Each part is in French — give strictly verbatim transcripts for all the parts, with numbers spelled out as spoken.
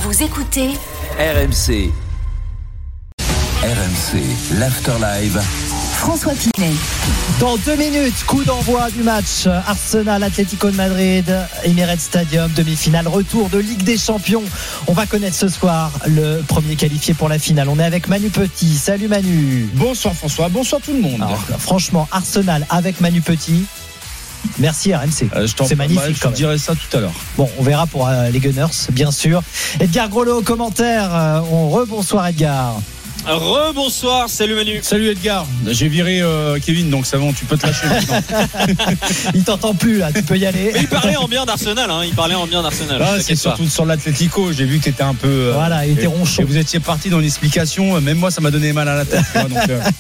Vous écoutez R M C. R M C, l'Afterlive. François Pinet. Dans deux minutes, coup d'envoi du match Arsenal Atlético de Madrid, Emirates Stadium, demi-finale, retour de Ligue des Champions. On va connaître ce soir le premier qualifié pour la finale. On est avec Manu Petit. Salut Manu. Bonsoir François, bonsoir tout le monde. Alors, franchement, Arsenal avec Manu Petit. Merci R M C. Euh, C'est magnifique. Bah, je te dirai ça tout à l'heure. Bon, on verra pour euh, les Gunners, bien sûr. Edgar Grolot au commentaire. Euh, on rebonsoir Edgar. Rebonsoir, salut Manu. Salut Edgar, j'ai viré euh, Kevin, donc c'est bon, tu peux te lâcher maintenant. Il t'entend plus là, tu peux y aller. Mais il parlait en bien d'Arsenal, hein. il parlait en bien d'Arsenal. Ah, c'est surtout pas. Sur l'Atlético, j'ai vu que tu étais un peu. Euh, voilà, il était ronchon. Et vous étiez parti dans l'explication, même moi ça m'a donné mal à la tête. Moi, donc, euh...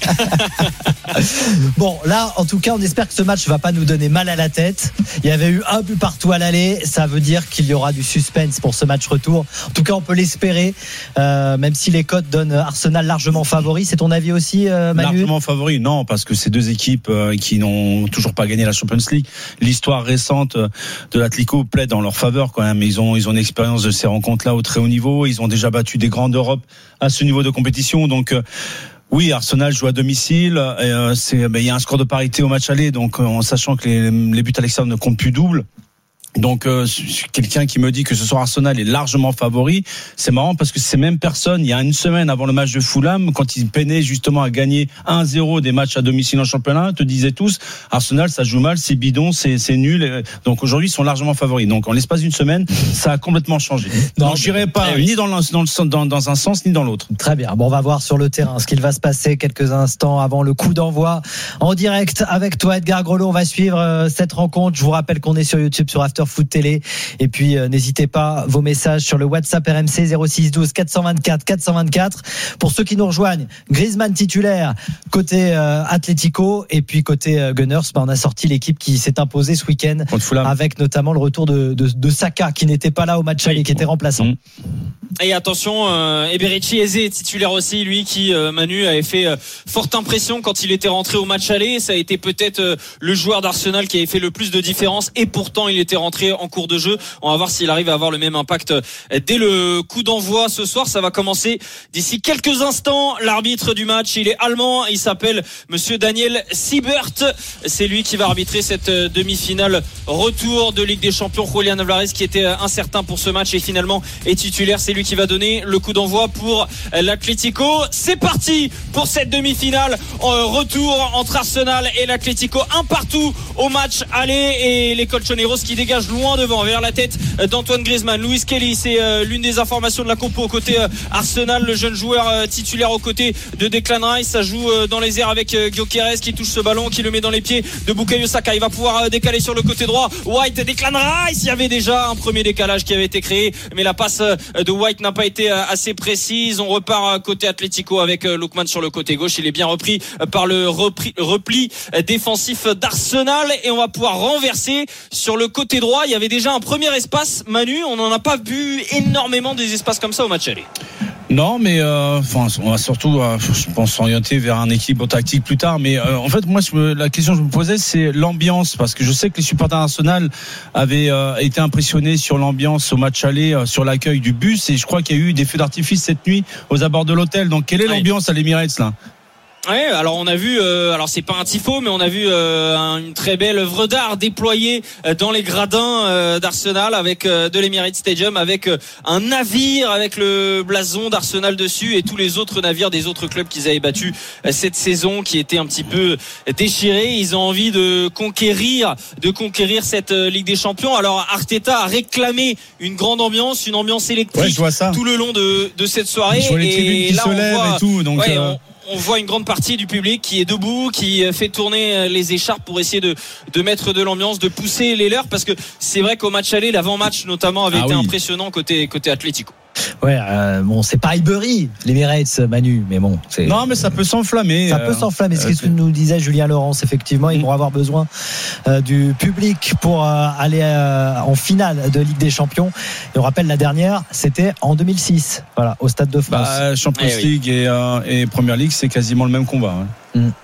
Bon, là, en tout cas, on espère que ce match va pas nous donner mal à la tête. Il y avait eu un but partout à l'aller, ça veut dire qu'il y aura du suspense pour ce match retour. En tout cas, on peut l'espérer, euh, même si les cotes donnent Arsenal largement favori. C'est ton avis aussi, euh, Manu ? Largement favori, non, parce que c'est deux équipes euh, qui n'ont toujours pas gagné la Champions League. L'histoire récente de l'Atlético plaide en leur faveur quand même. Ils ont ils ont une expérience de ces rencontres-là au très haut niveau. Ils ont déjà battu des grands d'Europe à ce niveau de compétition. Donc euh, oui, Arsenal joue à domicile. Et, euh, c'est, ben, il y a un score de parité au match aller, donc euh, en sachant que les, les buts à l'extérieur ne comptent plus double. Donc euh, quelqu'un qui me dit que ce soir Arsenal est largement favori, c'est marrant parce que ces mêmes personnes, il y a une semaine avant le match de Fulham, quand ils peinaient justement à gagner un zéro des matchs à domicile en championnat, te disaient tous Arsenal ça joue mal, c'est bidon, c'est, c'est nul. Donc aujourd'hui ils sont largement favoris. Donc en l'espace d'une semaine, ça a complètement changé. Non, donc j'irai pas oui. ni dans, le, dans, le, dans, dans un sens ni dans l'autre. Très bien, bon, on va voir sur le terrain ce qu'il va se passer quelques instants avant le coup d'envoi en direct avec toi Edgar Grolot. On va suivre euh, cette rencontre. Je vous rappelle qu'on est sur YouTube, sur After Foot Télé, et puis euh, n'hésitez pas, vos messages sur le WhatsApp R M C zéro six douze quatre cent vingt-quatre quatre cent vingt-quatre. Pour ceux qui nous rejoignent, Griezmann titulaire côté euh, Atlético, et puis côté euh, Gunners, bah, on a sorti l'équipe qui s'est imposée ce week-end avec notamment le retour de, de, de Saka qui n'était pas là au match aller, qui était remplaçant. Mmh. Et attention, euh, Eberechi Eze est titulaire aussi, lui qui euh, Manu avait fait euh, forte impression quand il était rentré au match aller. Ça a été peut-être euh, le joueur d'Arsenal qui avait fait le plus de différence, et pourtant il était rentré en cours de jeu. On va voir s'il arrive à avoir le même impact euh, dès le coup d'envoi ce soir. Ça va commencer d'ici quelques instants. L'arbitre du match, il est allemand, il s'appelle Monsieur Daniel Siebert. C'est lui qui va arbitrer cette euh, demi-finale retour de Ligue des Champions. Julian Alvarez qui était euh, incertain pour ce match et finalement est titulaire. C'est lui qui va donner le coup d'envoi pour l'Atlético. C'est parti pour cette demi-finale euh, retour entre Arsenal et l'Atlético. Un partout au match aller, et les Colchoneros qui dégagent loin devant vers la tête d'Antoine Griezmann. Louis Kelly, c'est euh, l'une des informations de la compo côté euh, Arsenal, le jeune joueur euh, titulaire aux côtés de Declan Rice. Ça joue euh, dans les airs avec euh, Gyökeres qui touche ce ballon, qui le met dans les pieds de Bukayo Saka. Il va pouvoir euh, décaler sur le côté droit. White, Declan Rice. Il y avait déjà un premier décalage qui avait été créé, mais la passe euh, de White n'a pas été assez précise. On repart côté Atlético avec Lookman sur le côté gauche. Il est bien repris par le repli, repli défensif d'Arsenal, et on va pouvoir renverser sur le côté droit. Il y avait déjà un premier espace, Manu. On n'en a pas vu énormément des espaces comme ça au match aller. Non, mais euh, enfin, on va surtout, euh, je pense, s'orienter vers un équilibre tactique plus tard. Mais euh, en fait, moi, je me, la question que je me posais, c'est l'ambiance, parce que je sais que les supporters d'Arsenal avaient euh, été impressionnés sur l'ambiance au match aller, euh, sur l'accueil du bus, et je crois qu'il y a eu des feux d'artifice cette nuit aux abords de l'hôtel. Donc, quelle est l'ambiance à l'Emirates là ? Ouais, alors on a vu, euh, alors c'est pas un tifo, mais on a vu euh, une très belle œuvre d'art déployée dans les gradins euh, d'Arsenal avec euh, de l'Emirates Stadium, avec euh, un navire avec le blason d'Arsenal dessus, et tous les autres navires des autres clubs qu'ils avaient battus euh, cette saison, qui étaient un petit peu déchirés. Ils ont envie de conquérir, de conquérir cette euh, Ligue des Champions. Alors Arteta a réclamé une grande ambiance, une ambiance électrique ouais, je vois ça. tout le long de, de cette soirée. Je vois les tribunes qui là, se lèvent voit, et tout, donc. Ouais, euh... on, on voit une grande partie du public qui est debout, qui fait tourner les écharpes pour essayer de, de mettre de l'ambiance, de pousser les leurs, parce que c'est vrai qu'au match aller, l'avant-match notamment avait ah été oui. impressionnant côté, côté Atlético. Ouais, euh, bon, c'est pas Highbury, l'Emirates, Manu, mais bon. C'est... Non, mais ça peut s'enflammer. Ça euh, peut s'enflammer. C'est euh, ce que nous disait Julien Laurence. Effectivement, ils vont avoir besoin euh, du public pour euh, aller euh, en finale de Ligue des Champions. Et on rappelle, la dernière, c'était en deux mille six, voilà, au Stade de France. Bah, Champions eh League oui. et, euh, et Premier League, c'est quasiment le même combat. Ouais. Mmh.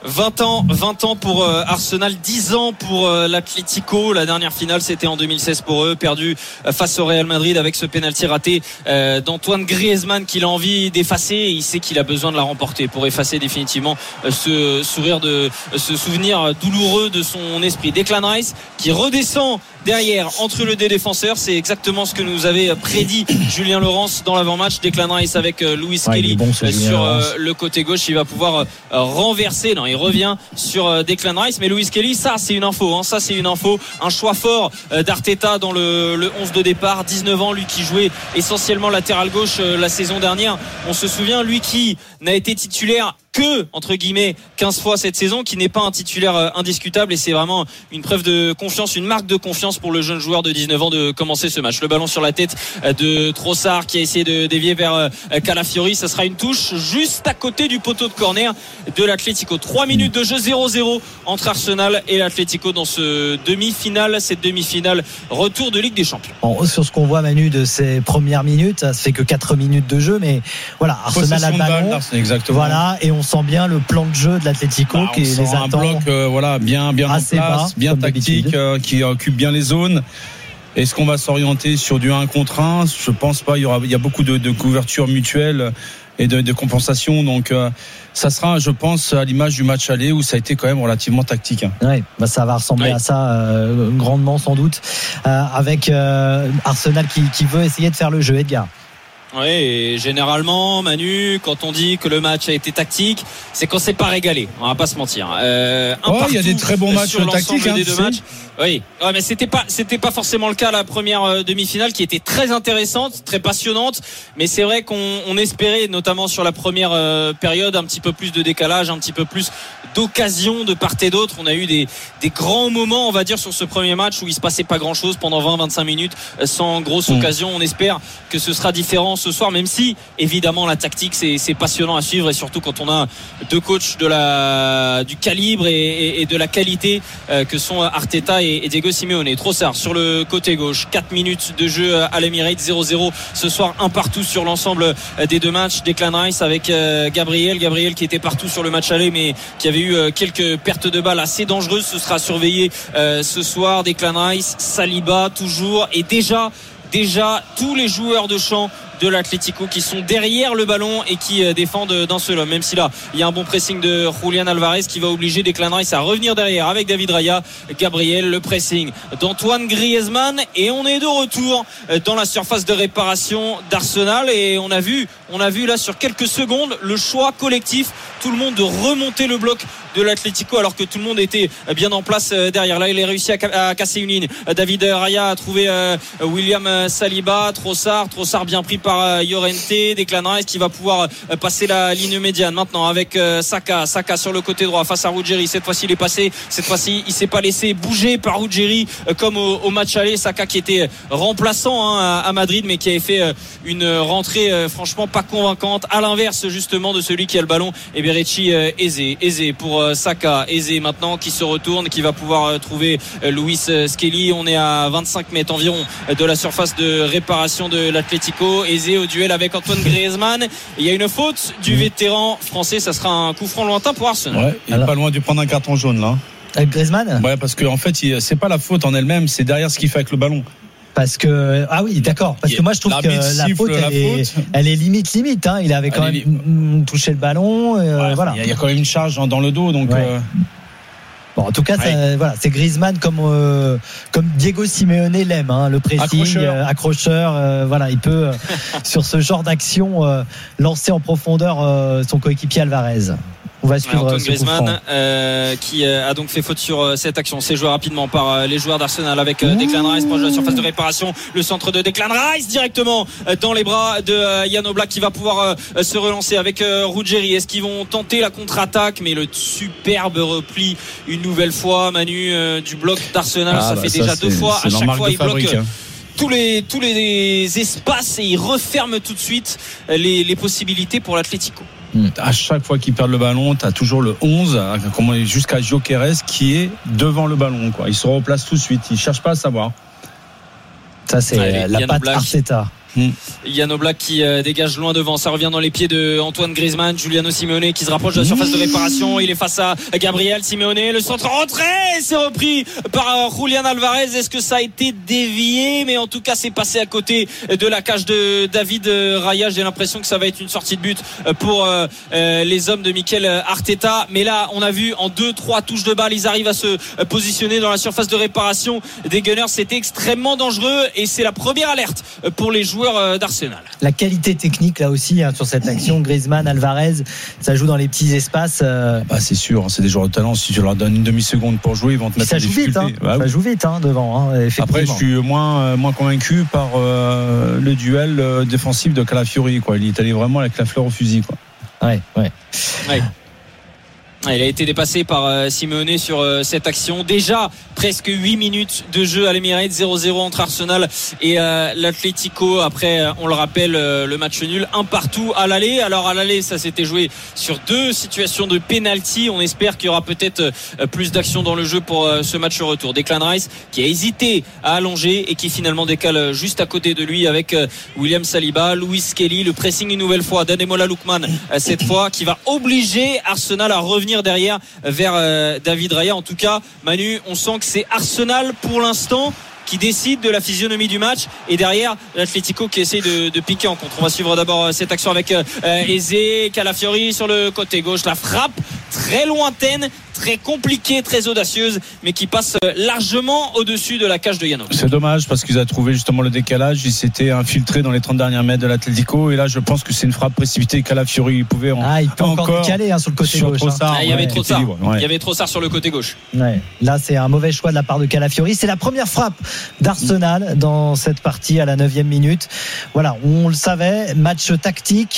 vingt ans, vingt ans pour euh, Arsenal, dix ans pour euh, l'Atlético. La dernière finale, c'était en deux mille seize pour eux, perdu euh, face au Real Madrid avec ce pénalty raté euh, d'Antoine Griezmann qu'il a envie d'effacer. Et il sait qu'il a besoin de la remporter pour effacer définitivement euh, ce sourire de euh, ce souvenir douloureux de son esprit. Declan Rice qui redescend derrière entre le deux défenseurs, c'est exactement ce que nous avait prédit Julien Laurens dans l'avant-match. Declan Rice avec euh, Louis ouais, Kelly bon, euh, sur euh, le côté gauche, il va pouvoir euh, renverser. Non, il revient sur euh, Declan Rice, mais Louis Kelly, ça c'est une info, hein, ça c'est une info, un choix fort euh, d'Arteta dans le, le onze de départ. dix-neuf ans, lui qui jouait essentiellement latéral gauche euh, la saison dernière. On se souvient, lui qui n'a été titulaire que, entre guillemets, quinze fois cette saison, qui n'est pas un titulaire euh, indiscutable, et c'est vraiment une preuve de confiance, une marque de confiance pour le jeune joueur de dix-neuf ans de commencer ce match. Le ballon sur la tête euh, de Trossard qui a essayé de dévier vers euh, Calafiori. Ça sera une touche juste à côté du poteau de corner de l'Atlético. trois minutes de jeu, zéro zéro entre Arsenal et l'Atlético dans ce demi-finale, cette demi-finale retour de Ligue des Champions. Bon, sur ce qu'on voit, Manu, de ces premières minutes, ça se fait que quatre minutes de jeu, mais voilà, Arsenal a le ballon, balle, exactement. voilà, et on sent bien le plan de jeu de l'Atlético bah, qui les attend. Un bloc euh, voilà, bien, bien en place, bas, bien tactique, euh, qui occupe bien les zones. Est-ce qu'on va s'orienter sur du un contre un ? Je pense pas. Il y aura, il y a beaucoup de, de couverture mutuelle et de, de compensation. Donc, euh, ça sera, je pense, à l'image du match aller où ça a été quand même relativement tactique. Hein. Ouais, bah ça va ressembler ouais. à ça euh, grandement sans doute, euh, avec euh, Arsenal qui, qui veut essayer de faire le jeu. Edgar. Oui, et généralement, Manu, quand on dit que le match a été tactique, c'est qu'on s'est pas régalé. On va pas se mentir. Euh, oh, il y a des très bons matchs sur tactiques. Hein, des deux matchs. Oui, ouais, mais c'était pas, c'était pas forcément le cas la première euh, demi-finale qui était très intéressante, très passionnante. Mais c'est vrai qu'on on espérait, notamment sur la première euh, période, un petit peu plus de décalage, un petit peu plus d'occasion de part et d'autre. On a eu des, des grands moments, on va dire, sur ce premier match où il se passait pas grand-chose pendant vingt à vingt-cinq minutes sans grosse mmh. occasion. On espère que ce sera différent ce soir, même si évidemment la tactique c'est, c'est passionnant à suivre, et surtout quand on a deux coachs de la, du calibre et, et, et de la qualité euh, que sont Arteta et, et Diego Simeone. Trossard sur le côté gauche, quatre minutes de jeu à l'Emirates, zéro zéro ce soir, un partout sur l'ensemble des deux matchs. Declan Rice avec euh, Gabriel Gabriel qui était partout sur le match aller mais qui avait eu euh, quelques pertes de balles assez dangereuses. Ce sera surveillé euh, ce soir. Declan Rice, Saliba toujours, et déjà déjà tous les joueurs de champ de l'Atlético qui sont derrière le ballon et qui défendent d'un seul homme, même si là il y a un bon pressing de Julián Alvarez qui va obliger Declan Rice à revenir derrière avec David Raya. Gabriel, le pressing d'Antoine Griezmann, et on est de retour dans la surface de réparation d'Arsenal, et on a vu on a vu là sur quelques secondes le choix collectif, tout le monde, de remonter le bloc de l'Atlético alors que tout le monde était bien en place derrière. Là il a réussi à casser une ligne. David Raya a trouvé William Saliba, Trossard Trossard bien pris par Llorente, Declan Rice qui va pouvoir passer la ligne médiane maintenant avec Saka Saka sur le côté droit face à Ruggeri. Cette fois-ci il est passé, cette fois-ci il s'est pas laissé bouger par Ruggeri comme au, au match aller. Saka qui était remplaçant hein, à Madrid mais qui avait fait une rentrée franchement pas convaincante, à l'inverse justement de celui qui a le ballon. Et Berechi aisé aisé pour Saka, aisé maintenant qui se retourne, qui va pouvoir trouver Louis Skelly. On est à vingt-cinq mètres environ de la surface de réparation de l'Atlético. Aisé au duel avec Antoine Griezmann. Il y a une faute du vétéran français, ça sera un coup franc lointain pour Arsenal. Ouais, il est Alors... pas loin de prendre un carton jaune là. Avec Griezmann ? Ouais, parce qu'en en fait, il... c'est pas la faute en elle-même, c'est derrière ce qu'il fait avec le ballon. Parce que ah oui d'accord parce que moi je trouve que la faute, elle, la est, faute elle est limite limite hein. Il avait quand elle même est... touché le ballon euh, ouais, voilà. Il y a quand même une charge dans le dos donc. Ouais. Euh... Bon, en tout cas, ouais. ça, voilà, c'est Griezmann comme euh, comme Diego Simeone l'aime, hein, le pressing, accrocheur, euh, accrocheur euh, voilà, il peut euh, sur ce genre d'action euh, lancer en profondeur euh, son coéquipier Alvarez. On va suivre Antoine Griezmann euh, qui euh, a donc fait faute sur euh, cette action. C'est joué rapidement par euh, les joueurs d'Arsenal avec euh, Declan Rice proche de la surface de réparation. Le centre de Declan Rice directement euh, dans les bras de euh, Jan Oblak qui va pouvoir euh, se relancer avec euh, Ruggeri. Est-ce qu'ils vont tenter la contre-attaque? Mais le superbe repli une nouvelle fois, Manu, euh, du bloc d'Arsenal. Ah, ça bah fait ça déjà deux fois. À chaque fois, il bloque. Hein. Tous les, tous les espaces et il referme tout de suite les, les possibilités pour l'Atlético. À chaque fois qu'ils perdent le ballon, tu as toujours le onze jusqu'à Gyökeres qui est devant le ballon, quoi. Il se replace tout de suite, il ne cherche pas à savoir. Ça c'est Allez, la patte Arteta. Mmh. Yann Oblak qui euh, dégage loin devant, ça revient dans les pieds de Antoine Griezmann. Giuliano Simeone qui se rapproche de la surface de réparation, il est face à Gabriel Simeone, le centre rentré, c'est repris par euh, Julián Alvarez. Est-ce que ça a été dévié? Mais en tout cas c'est passé à côté de la cage de David Raya. J'ai l'impression que ça va être une sortie de but pour euh, euh, les hommes de Mikel Arteta, mais là on a vu en deux trois touches de balle ils arrivent à se positionner dans la surface de réparation des Gunners. C'était extrêmement dangereux et c'est la première alerte pour les joueurs d'Arsenal. La qualité technique là aussi hein, sur cette action, Griezmann, Alvarez, ça joue dans les petits espaces. Euh... Bah, c'est sûr, c'est des joueurs de talent. Si tu leur donnes une demi-seconde pour jouer, ils vont te mettre ça en joue difficulté. vite, hein. Bah, ça oui. joue vite hein, devant. Hein, Après, je suis moins moins convaincu par euh, le duel euh, défensif de Calafiori. Quoi. Il est allé vraiment avec la fleur au fusil. Quoi. Ouais, ouais. ouais. Il a été dépassé par euh, Simeone sur euh, cette action. Déjà presque huit minutes de jeu à l'Emirates, zéro zéro entre Arsenal et euh, l'Atlético. Après, euh, on le rappelle, euh, le match nul, un partout à l'aller. Alors à l'aller, ça s'était joué sur deux situations de penalty. On espère qu'il y aura peut-être euh, plus d'action dans le jeu pour euh, ce match retour. Declan Rice qui a hésité à allonger et qui finalement décale juste à côté de lui avec euh, William Saliba, Louis Kelly, le pressing une nouvelle fois d'Ademola Lookman euh, cette fois qui va obliger Arsenal à revenir derrière vers euh, David Raya. En tout cas, Manu, on sent que c'est Arsenal pour l'instant qui décide de la physionomie du match et derrière l'Atlético qui essaie de, de piquer en contre. On va suivre d'abord cette action avec euh, Eze, Calafiori sur le côté gauche, la frappe très lointaine, très compliquée, très audacieuse, mais qui passe largement au-dessus de la cage de Yano. C'est dommage parce qu'ils ont trouvé justement le décalage. Ils s'étaient infiltrés dans les trente derniers mètres de l'Atlético et là je pense que c'est une frappe précipitée. Calafiori il pouvait en, ah, il peut encore, encore décaler hein, sur le côté sur gauche. Trossard, hein. Ah, il y avait ouais, Trossard. Libre, ouais. Il y avait Trossard sur le côté gauche. Ouais. Là c'est un mauvais choix de la part de Calafiori. C'est la première frappe d'Arsenal dans cette partie à la neuvième minute. Voilà, on le savait, match tactique.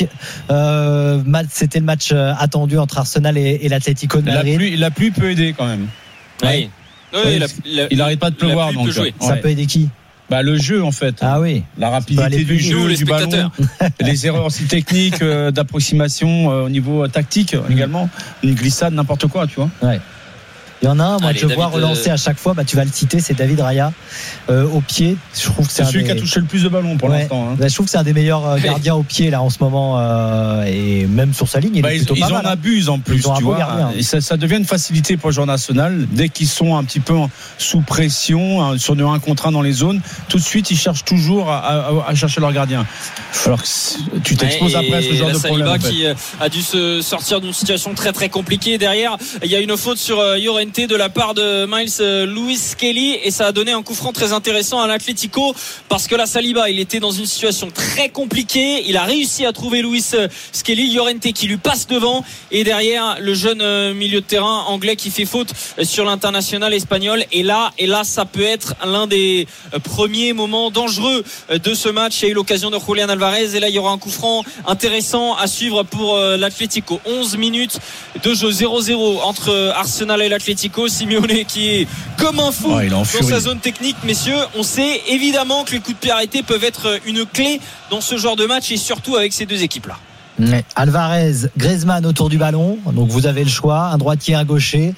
Euh, c'était le match attendu entre Arsenal et, et l'Atlético de Madrid. La pluie, la pluie peut aider quand même. Oui. Oui, ouais, la, la, il n'arrête pas de pleuvoir donc. Ouais. Ça peut aider qui? Bah, le jeu en fait. Ah oui. La rapidité du jeu, nous, les du ballon, les erreurs aussi techniques, euh, d'approximation euh, au niveau tactique mmh. également, une glissade, n'importe quoi, tu vois. Ouais. Il y en a un, moi, Allez, je David, vois relancer euh... à chaque fois. Bah, tu vas le citer, c'est David Raya euh, au pied. Je trouve que c'est, c'est celui des... qui a touché le plus de ballons pour ouais. l'instant. Hein. Bah, je trouve que c'est un des meilleurs gardiens au pied là en ce moment euh, et même sur sa ligne. Il bah, est ils plutôt ils pas en mal, abusent en plus, tu vois. Gardien. Et ça, ça devient une facilité pour le joueur national dès qu'ils sont un petit peu sous pression hein, sur de un contre un dans les zones. Tout de suite, ils cherchent toujours à, à, à chercher leur gardien. Alors que tu t'exposes ouais, après à ce genre de problème. Saliba en fait. qui a dû se sortir d'une situation très très compliquée. Derrière, il y a une faute sur Llorente de la part de Miles Louis Kelly et ça a donné un coup franc très intéressant à l'Atlético parce que là Saliba il était dans une situation très compliquée, il a réussi à trouver Louis Kelly, Llorente qui lui passe devant et derrière le jeune milieu de terrain anglais qui fait faute sur l'international espagnol et là et là ça peut être l'un des premiers moments dangereux de ce match. Il y a eu l'occasion de Julián Alvarez et là il y aura un coup franc intéressant à suivre pour l'Atlético. Onze minutes de jeu, zéro zéro entre Arsenal et l'Atlético. Simeone qui est comme un fou ouais, dans sa zone technique. Messieurs, on sait évidemment que les coups de pied arrêtés peuvent être une clé dans ce genre de match et surtout avec ces deux équipes là. Ouais. Alvarez, Griezmann autour du ballon, donc vous avez le choix, un droitier, un gaucher.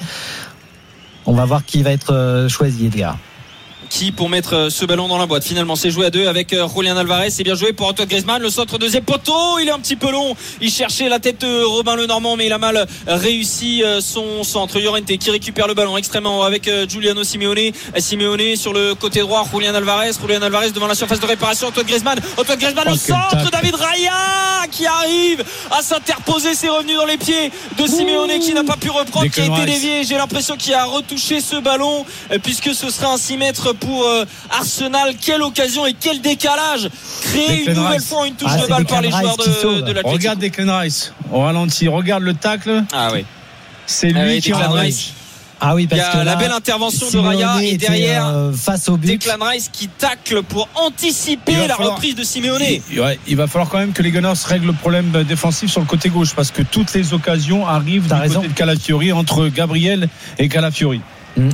On va voir qui va être choisi, Edgar. Qui pour mettre ce ballon dans la boîte. Finalement c'est joué à deux avec Julián Alvarez. C'est bien joué pour Antoine Griezmann. Le centre deuxième poteau, il est un petit peu long. Il cherchait la tête de Robin Lenormand mais il a mal réussi son centre. Llorente qui récupère le ballon extrêmement haut avec Giuliano Simeone. Simeone sur le côté droit, Julián Alvarez. Julián Alvarez devant la surface de réparation. Antoine Griezmann. Antoine Griezmann oh, au centre. David Raya qui arrive à s'interposer. C'est revenu dans les pieds de Simeone qui n'a pas pu reprendre, qui a été dévié. J'ai l'impression qu'il a retouché ce ballon puisque ce sera un six mètres pour euh, Arsenal. Quelle occasion et quel décalage créé une nouvelle fois une touche ah, de balle par les joueurs de, de l'Atlético. Regarde Declan Rice au ralenti, regarde le tacle. Ah oui. C'est lui ah oui, qui Declan Rice. Ah oui, parce il y a que là, la belle intervention de Raya et derrière euh, face au but. Declan Rice qui tacle pour anticiper la falloir, reprise de Simeone. Il, ouais, il va falloir quand même que les Gunners règlent le problème défensif sur le côté gauche parce que toutes les occasions arrivent T'as du raison. côté de Calafiori entre Gabriel et Calafiori. Mmh. Ouais.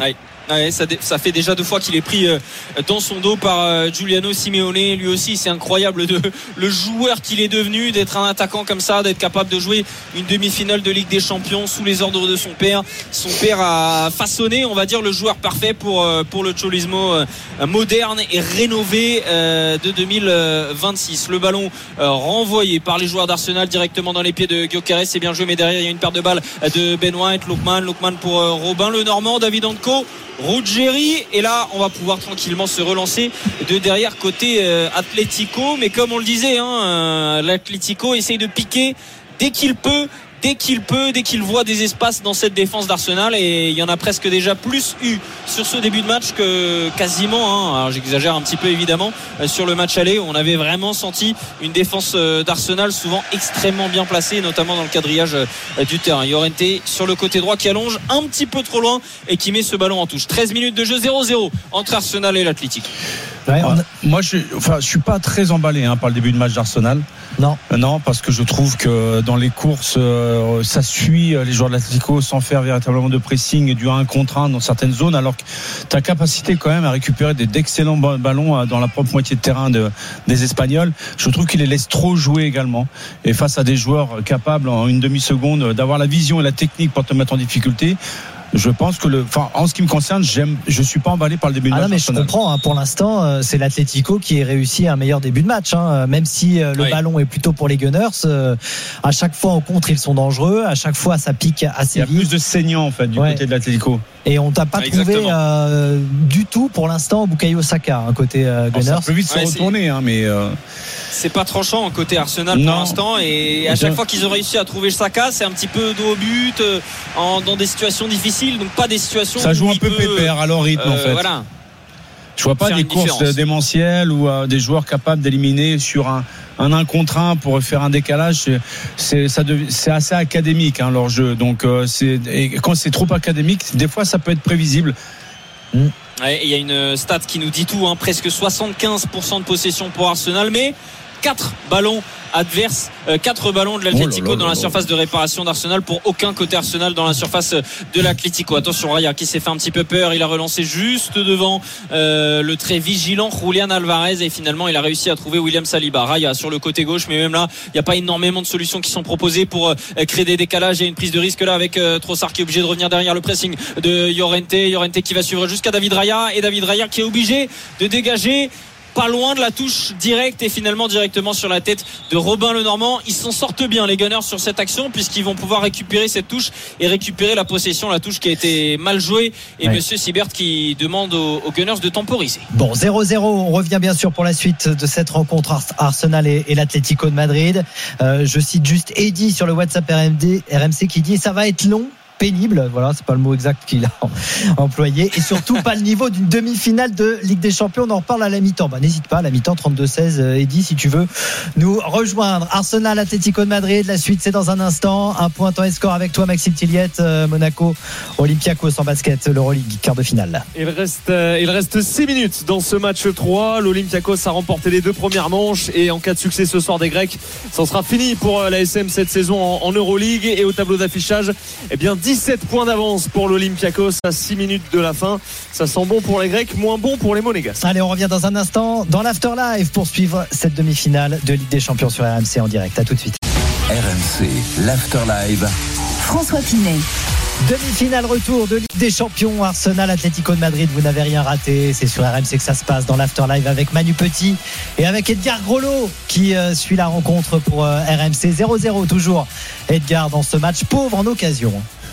Ouais, ça, ça fait déjà deux fois qu'il est pris euh, dans son dos par euh, Giuliano Simeone. Lui aussi, c'est incroyable de, le joueur qu'il est devenu, d'être un attaquant comme ça, d'être capable de jouer une demi-finale de Ligue des Champions sous les ordres de son père. Son père a façonné, on va dire, le joueur parfait pour, euh, pour le Cholismo euh, moderne et rénové euh, de deux mille vingt-six. Le ballon euh, renvoyé par les joueurs d'Arsenal directement dans les pieds de Gyökeres. C'est bien joué, mais derrière, il y a une paire de balles de Ben White, Lookman, Lookman pour euh, Robin le Normand, David Anko, Ruggeri, et là on va pouvoir tranquillement se relancer de derrière côté euh, Atlético, mais comme on le disait hein, euh, l'Atlético essaye de piquer dès qu'il peut dès qu'il peut, dès qu'il voit des espaces dans cette défense d'Arsenal, et il y en a presque déjà plus eu sur ce début de match que quasiment hein, alors j'exagère un petit peu évidemment euh, sur le match aller, on avait vraiment senti une défense euh, d'Arsenal souvent extrêmement bien placée, notamment dans le quadrillage euh, du terrain. Llorente sur le côté droit qui allonge un petit peu trop loin et qui met ce ballon en touche. Treize minutes de jeu, zéro zéro entre Arsenal et l'Atlético. Ouais, a... Moi je, enfin, je suis pas très emballé hein, par le début de match d'Arsenal. Non. Non, parce que je trouve que dans les courses, euh, ça suit les joueurs de l'Atlético sans faire véritablement de pressing et du un contre un dans certaines zones, alors que ta capacité quand même à récupérer des, d'excellents ballons dans la propre moitié de terrain de, des Espagnols, je trouve qu'ils les laissent trop jouer également. Et face à des joueurs capables en une demi-seconde d'avoir la vision et la technique pour te mettre en difficulté, je pense que le, enfin, en ce qui me concerne, j'aime, je suis pas emballé par le début de ah match. Non, mais je comprends. Hein, pour l'instant, euh, c'est l'Atlético qui a réussi un meilleur début de match. Hein, même si euh, le oui. ballon est plutôt pour les Gunners, euh, à chaque fois en contre ils sont dangereux. À chaque fois, ça pique assez vite. Il y a vite. Plus de saignants en fait du ouais. côté de l'Atlético. Et on t'a pas ah, trouvé euh, du tout pour l'instant Bukayo Saka hein, côté euh, Gunners. Alors, ça peut vite se ouais, retourner, c'est... hein, mais. Euh... C'est pas tranchant côté Arsenal non. pour l'instant, et à chaque fois qu'ils ont réussi à trouver Saka, c'est un petit peu dos au but euh, en, dans des situations difficiles, donc pas des situations ça joue un peu peut, pépère à leur rythme euh, en fait. Voilà. Je vois pas des courses démentielles ou euh, des joueurs capables d'éliminer sur un un un contre un pour faire un décalage. C'est, c'est, ça dev, c'est assez académique hein, leur jeu, donc euh, c'est, et quand c'est trop académique, des fois ça peut être prévisible. Mm. Ouais, il y a une stat qui nous dit tout, hein, presque soixante-quinze pour cent de possession pour Arsenal, mais quatre ballons adverses, euh, quatre ballons de l'Atlético oh là là dans la surface de réparation d'Arsenal, pour aucun côté Arsenal dans la surface de l'Atlético. Attention, Raya qui s'est fait un petit peu peur, il a relancé juste devant euh, le très vigilant Julián Alvarez, et finalement il a réussi à trouver William Saliba. Raya sur le côté gauche, mais même là il n'y a pas énormément de solutions qui sont proposées pour euh, créer des décalages. Il y a une prise de risque là avec euh, Trossard qui est obligé de revenir derrière le pressing de Llorente, Llorente qui va suivre jusqu'à David Raya, et David Raya qui est obligé de dégager pas loin de la touche directe et finalement directement sur la tête de Robin le Normand. Ils s'en sortent bien les Gunners sur cette action, puisqu'ils vont pouvoir récupérer cette touche et récupérer la possession, la touche qui a été mal jouée, et ouais. Monsieur Sibert qui demande aux, aux Gunners de temporiser. Bon, zéro zéro, on revient bien sûr pour la suite de cette rencontre Arsenal et, et l'Atlético de Madrid. Euh, je cite juste Eddy sur le WhatsApp R M D, R M C qui dit ça va être long, pénible, voilà, c'est pas le mot exact qu'il a employé, et surtout pas le niveau d'une demi-finale de Ligue des Champions. On en reparle à la mi-temps. Bah, n'hésite pas, à la mi-temps, trente-deux seize, Eddy, si tu veux nous rejoindre. Arsenal, Atlético de Madrid, la suite c'est dans un instant. Un point temps et score avec toi, Maxime Tilliette. euh, Monaco, Olympiakos en basket, l'Euroleague, quart de finale. Il reste, euh, il reste six minutes dans ce match trois. L'Olympiakos a remporté les deux premières manches, et en cas de succès ce soir des Grecs, ça sera fini pour euh, l'A S M cette saison en, en Euroleague. Et au tableau d'affichage, eh bien dix-sept points d'avance pour l'Olympiakos à six minutes de la fin. Ça sent bon pour les Grecs, moins bon pour les Monégasques. Allez, on revient dans un instant dans l'Afterlife pour suivre cette demi-finale de Ligue des Champions sur R M C en direct. À tout de suite. R M C, l'Afterlife. François Pinet. Demi-finale retour de Ligue des Champions, Arsenal, Atlético de Madrid. Vous n'avez rien raté, c'est sur R M C que ça se passe dans l'Afterlive avec Manu Petit et avec Edgar Grolot qui euh, suit la rencontre pour euh, R M C. Zéro zéro toujours, Edgar, dans ce match pauvre en occasion.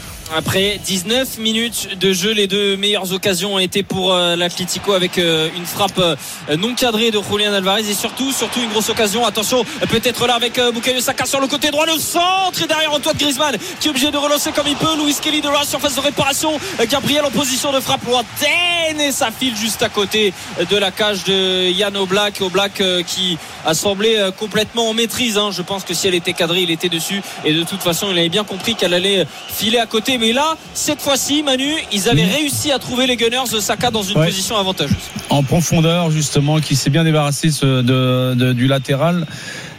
Après dix-neuf minutes de jeu, les deux meilleures occasions ont été pour euh, l'Atlético, avec euh, une frappe euh, non cadrée de Julián Alvarez, et surtout surtout une grosse occasion. Attention, peut-être là avec euh, Bukayo Saka sur le côté droit, le centre, et derrière Antoine Griezmann qui est obligé de relancer comme il peut. Luis Kelly de la surface de réparation, euh, Gabriel en position de frappe lointaine, et ça file juste à côté de la cage de Jan Oblak. Oblak euh, qui a semblé euh, complètement en maîtrise, hein. Je pense que si elle était cadrée, il était dessus, et de toute façon il avait bien compris qu'elle allait filer à côté. Mais là, cette fois-ci, Manu, ils avaient réussi à trouver les Gunners de Saka dans une ouais. position avantageuse. En profondeur, justement, qui s'est bien débarrassé de, de, du latéral.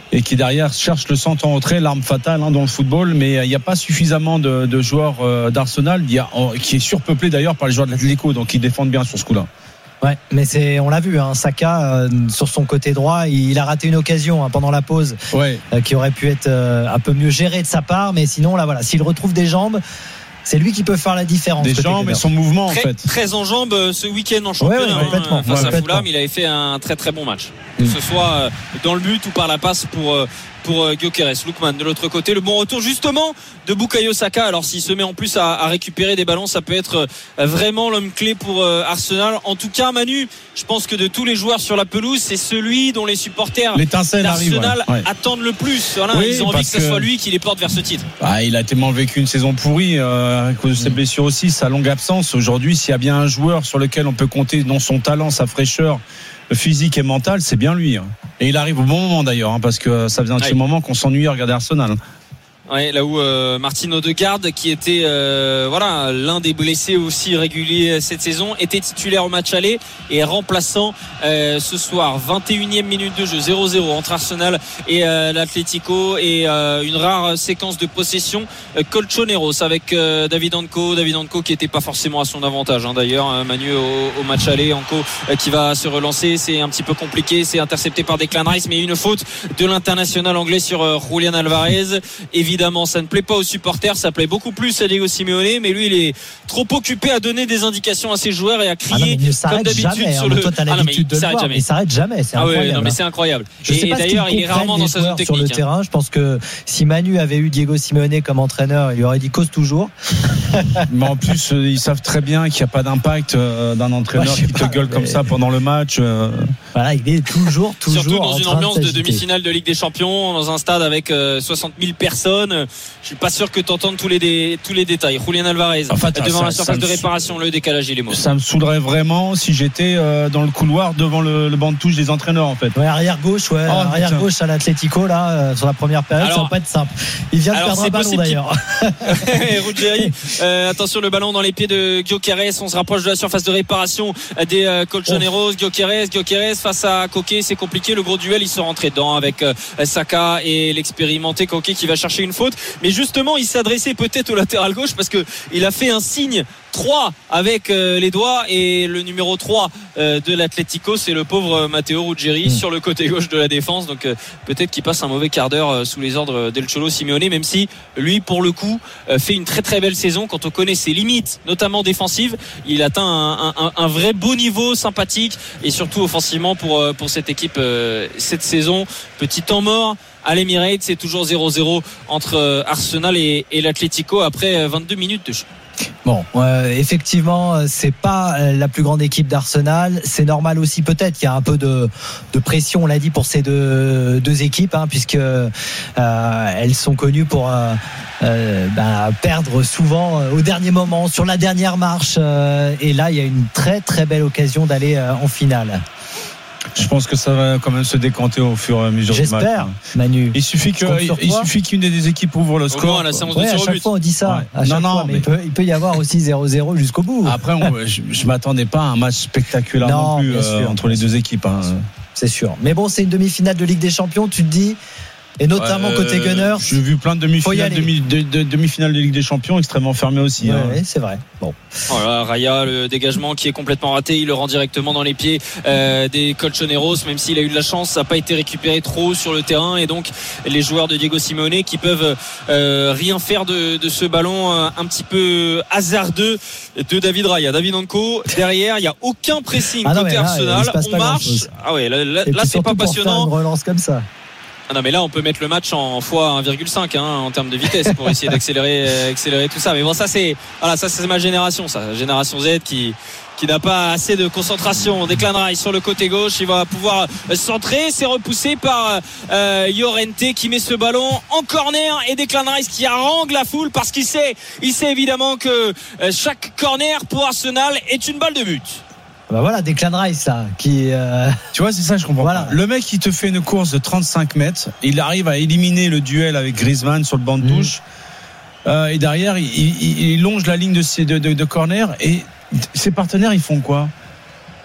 et qui derrière cherche le centre en retrait, l'arme fatale hein, dans le football, mais il n'y a pas suffisamment de, de joueurs euh, d'Arsenal, il y a, qui est surpeuplé d'ailleurs par les joueurs de l'Atlético, donc ils défendent bien sur ce coup-là. Ouais, mais c'est, on l'a vu, hein, Saka euh, sur son côté droit, il a raté une occasion hein, pendant la pause, ouais. euh, qui aurait pu être euh, un peu mieux gérée de sa part, mais sinon là voilà, s'il retrouve des jambes, c'est lui qui peut faire la différence. Des jambes et son mouvement très, en fait. Très en jambes ce week-end en championnat. Ouais, ouais, complètement, hein, face ouais, à complètement. Fulham, il avait fait un très très bon match. Que ce soit dans le but ou par la passe pour pour Gyökeres. Lookman de l'autre côté, le bon retour justement de Bukayo Saka. Alors s'il se met en plus à, à récupérer des ballons, ça peut être vraiment l'homme clé pour Arsenal. En tout cas, Manu, je pense que de tous les joueurs sur la pelouse, c'est celui dont les supporters L'étincelle d'Arsenal arrive, ouais. Ouais. attendent le plus. Voilà, Oui, ils ont envie que ce que... soit lui qui les porte vers ce titre. Ah, il a tellement vécu une saison pourrie euh, à cause de ses mmh. blessures aussi, sa longue absence. Aujourd'hui, s'il y a bien un joueur sur lequel on peut compter dans son talent, sa fraîcheur physique et mentale, c'est bien lui. Et il arrive au bon moment d'ailleurs, hein, parce que ça faisait un petit ouais. moment qu'on s'ennuyait à regarder Arsenal. Ouais, là où euh, Martin Odegaard, qui était euh, voilà l'un des blessés aussi réguliers cette saison, était titulaire au match aller et remplaçant euh, ce soir. vingt et unième minute de jeu, zéro zéro entre Arsenal et euh, l'Atlético, et euh, une rare séquence de possession euh, Colchoneros avec euh, David Anko, David Anko qui était pas forcément à son avantage hein, d'ailleurs, hein, Manu au, au match aller. Anko euh, qui va se relancer, c'est un petit peu compliqué, c'est intercepté par Declan Rice, mais une faute de l'international anglais sur euh, Julian Alvarez. Évidemment, Évidemment, ça ne plaît pas aux supporters, ça plaît beaucoup plus à Diego Simeone, mais lui, il est trop occupé à donner des indications à ses joueurs et à crier ah non, comme d'habitude jamais, sur hein, le. Toi, t'as l'habitude ah non, de le voir, mais il s'arrête jamais. C'est ah incroyable. ouais, non, mais c'est incroyable. Je et, sais pas et d'ailleurs, il est rarement dans sa zone technique. Sur le hein. terrain, je pense que si Manu avait eu Diego Simeone comme entraîneur, il lui aurait dit cause toujours. Mais en plus, ils savent très bien qu'il n'y a pas d'impact d'un entraîneur ouais, qui te pas, gueule mais... comme ça pendant le match. Voilà, il est toujours, toujours. Surtout dans en une train ambiance de, de demi-finale de Ligue des Champions, dans un stade avec soixante mille personnes. Je suis pas sûr que tu entendes tous les, dé, tous les détails. Julian Alvarez en fait, devant ça, la surface de réparation, le décalage il est mort. Ça me saoulerait vraiment si j'étais euh, dans le couloir devant le, le banc de touche des entraîneurs en fait. Ouais, arrière gauche, ouais, oh, arrière putain. gauche à l'Atlético là euh, sur la première période, alors, ça va pas être simple. Il vient de perdre un ballon d'ailleurs. Ruggeri, euh, attention le ballon dans les pieds de Gyökeres, on se rapproche de la surface de réparation des euh, Colchoneros. Oh. Gyökeres, Gyökeres face à Koke, c'est compliqué, le gros duel, il se rentrait dedans avec euh, Saka et l'expérimenté Koke qui va chercher une faute, mais justement il s'est adressé peut-être au latéral gauche parce que il a fait un signe trois avec euh, les doigts, et le numéro trois euh, de l'Atlético, c'est le pauvre Matteo Ruggeri mmh. sur le côté gauche de la défense, donc euh, peut-être qu'il passe un mauvais quart d'heure euh, sous les ordres d'El Cholo Simeone, même si lui pour le coup euh, fait une très très belle saison. Quand on connaît ses limites notamment défensives, il atteint un, un, un vrai beau niveau sympathique, et surtout offensivement pour, euh, pour cette équipe euh, cette saison. Petit temps mort à l'Emirates, c'est toujours zéro zéro entre Arsenal et, et l'Atlético après vingt-deux minutes de jeu. Bon, euh, effectivement, c'est pas la plus grande équipe d'Arsenal. C'est normal aussi, peut-être qu'il y a un peu de, de pression, on l'a dit, pour ces deux, deux équipes, hein, puisque euh, elles sont connues pour euh, euh, bah, perdre souvent euh, au dernier moment, sur la dernière marche. Euh, et là, il y a une très très belle occasion d'aller euh, en finale. Je pense que ça va quand même se décanter au fur et à mesure du match. J'espère, Manu. Il suffit que, il, il suffit qu'une des équipes ouvre le score. À, la séance ouais, de à chaque but. fois on dit ça. Ouais. À chaque non, fois, non, mais, mais... Il, peut, il peut y avoir aussi zéro zéro jusqu'au bout. Après, on, je, je m'attendais pas à un match spectaculaire non, non plus euh, sûr, entre les deux équipes. Hein. C'est sûr. Mais bon, c'est une demi-finale de Ligue des Champions, tu te dis. Et notamment ouais, côté Gunners. J'ai vu plein de demi-finales demi, de, de, demi-finales de Ligue des Champions extrêmement fermées aussi. Ouais, hein. ouais, c'est vrai. Bon. Voilà, Raya, le dégagement qui est complètement raté, il le rend directement dans les pieds euh, des Colchoneros, même s'il a eu de la chance, ça n'a pas été récupéré trop sur le terrain, et donc les joueurs de Diego Simeone qui peuvent euh, rien faire de, de ce ballon euh, un petit peu hasardeux de David Raya. David Anko derrière, il n'y a aucun pressing ah non, côté là, Arsenal, on marche. Ah ouais, là, là, là c'est pas passionnant. Une relance comme ça. Ah non, mais là on peut mettre le match en fois un virgule cinq hein, en termes de vitesse pour essayer d'accélérer euh, accélérer tout ça. Mais bon, ça c'est voilà, ça c'est ma génération, ça, génération Z qui qui n'a pas assez de concentration. Declan Rice sur le côté gauche, il va pouvoir centrer, c'est repoussé par euh, Llorente qui met ce ballon en corner, et Declan Rice qui harangue la foule parce qu'il sait il sait évidemment que euh, chaque corner pour Arsenal est une balle de but. Bah voilà, Declan Rice là, qui euh... tu vois, c'est ça, je comprends voilà. pas. Le mec qui te fait une course de trente-cinq mètres, il arrive à éliminer le duel avec Griezmann sur le banc de touche, mmh. euh, et derrière il, il, il longe la ligne de, de, de, de corner, et ses partenaires ils font quoi?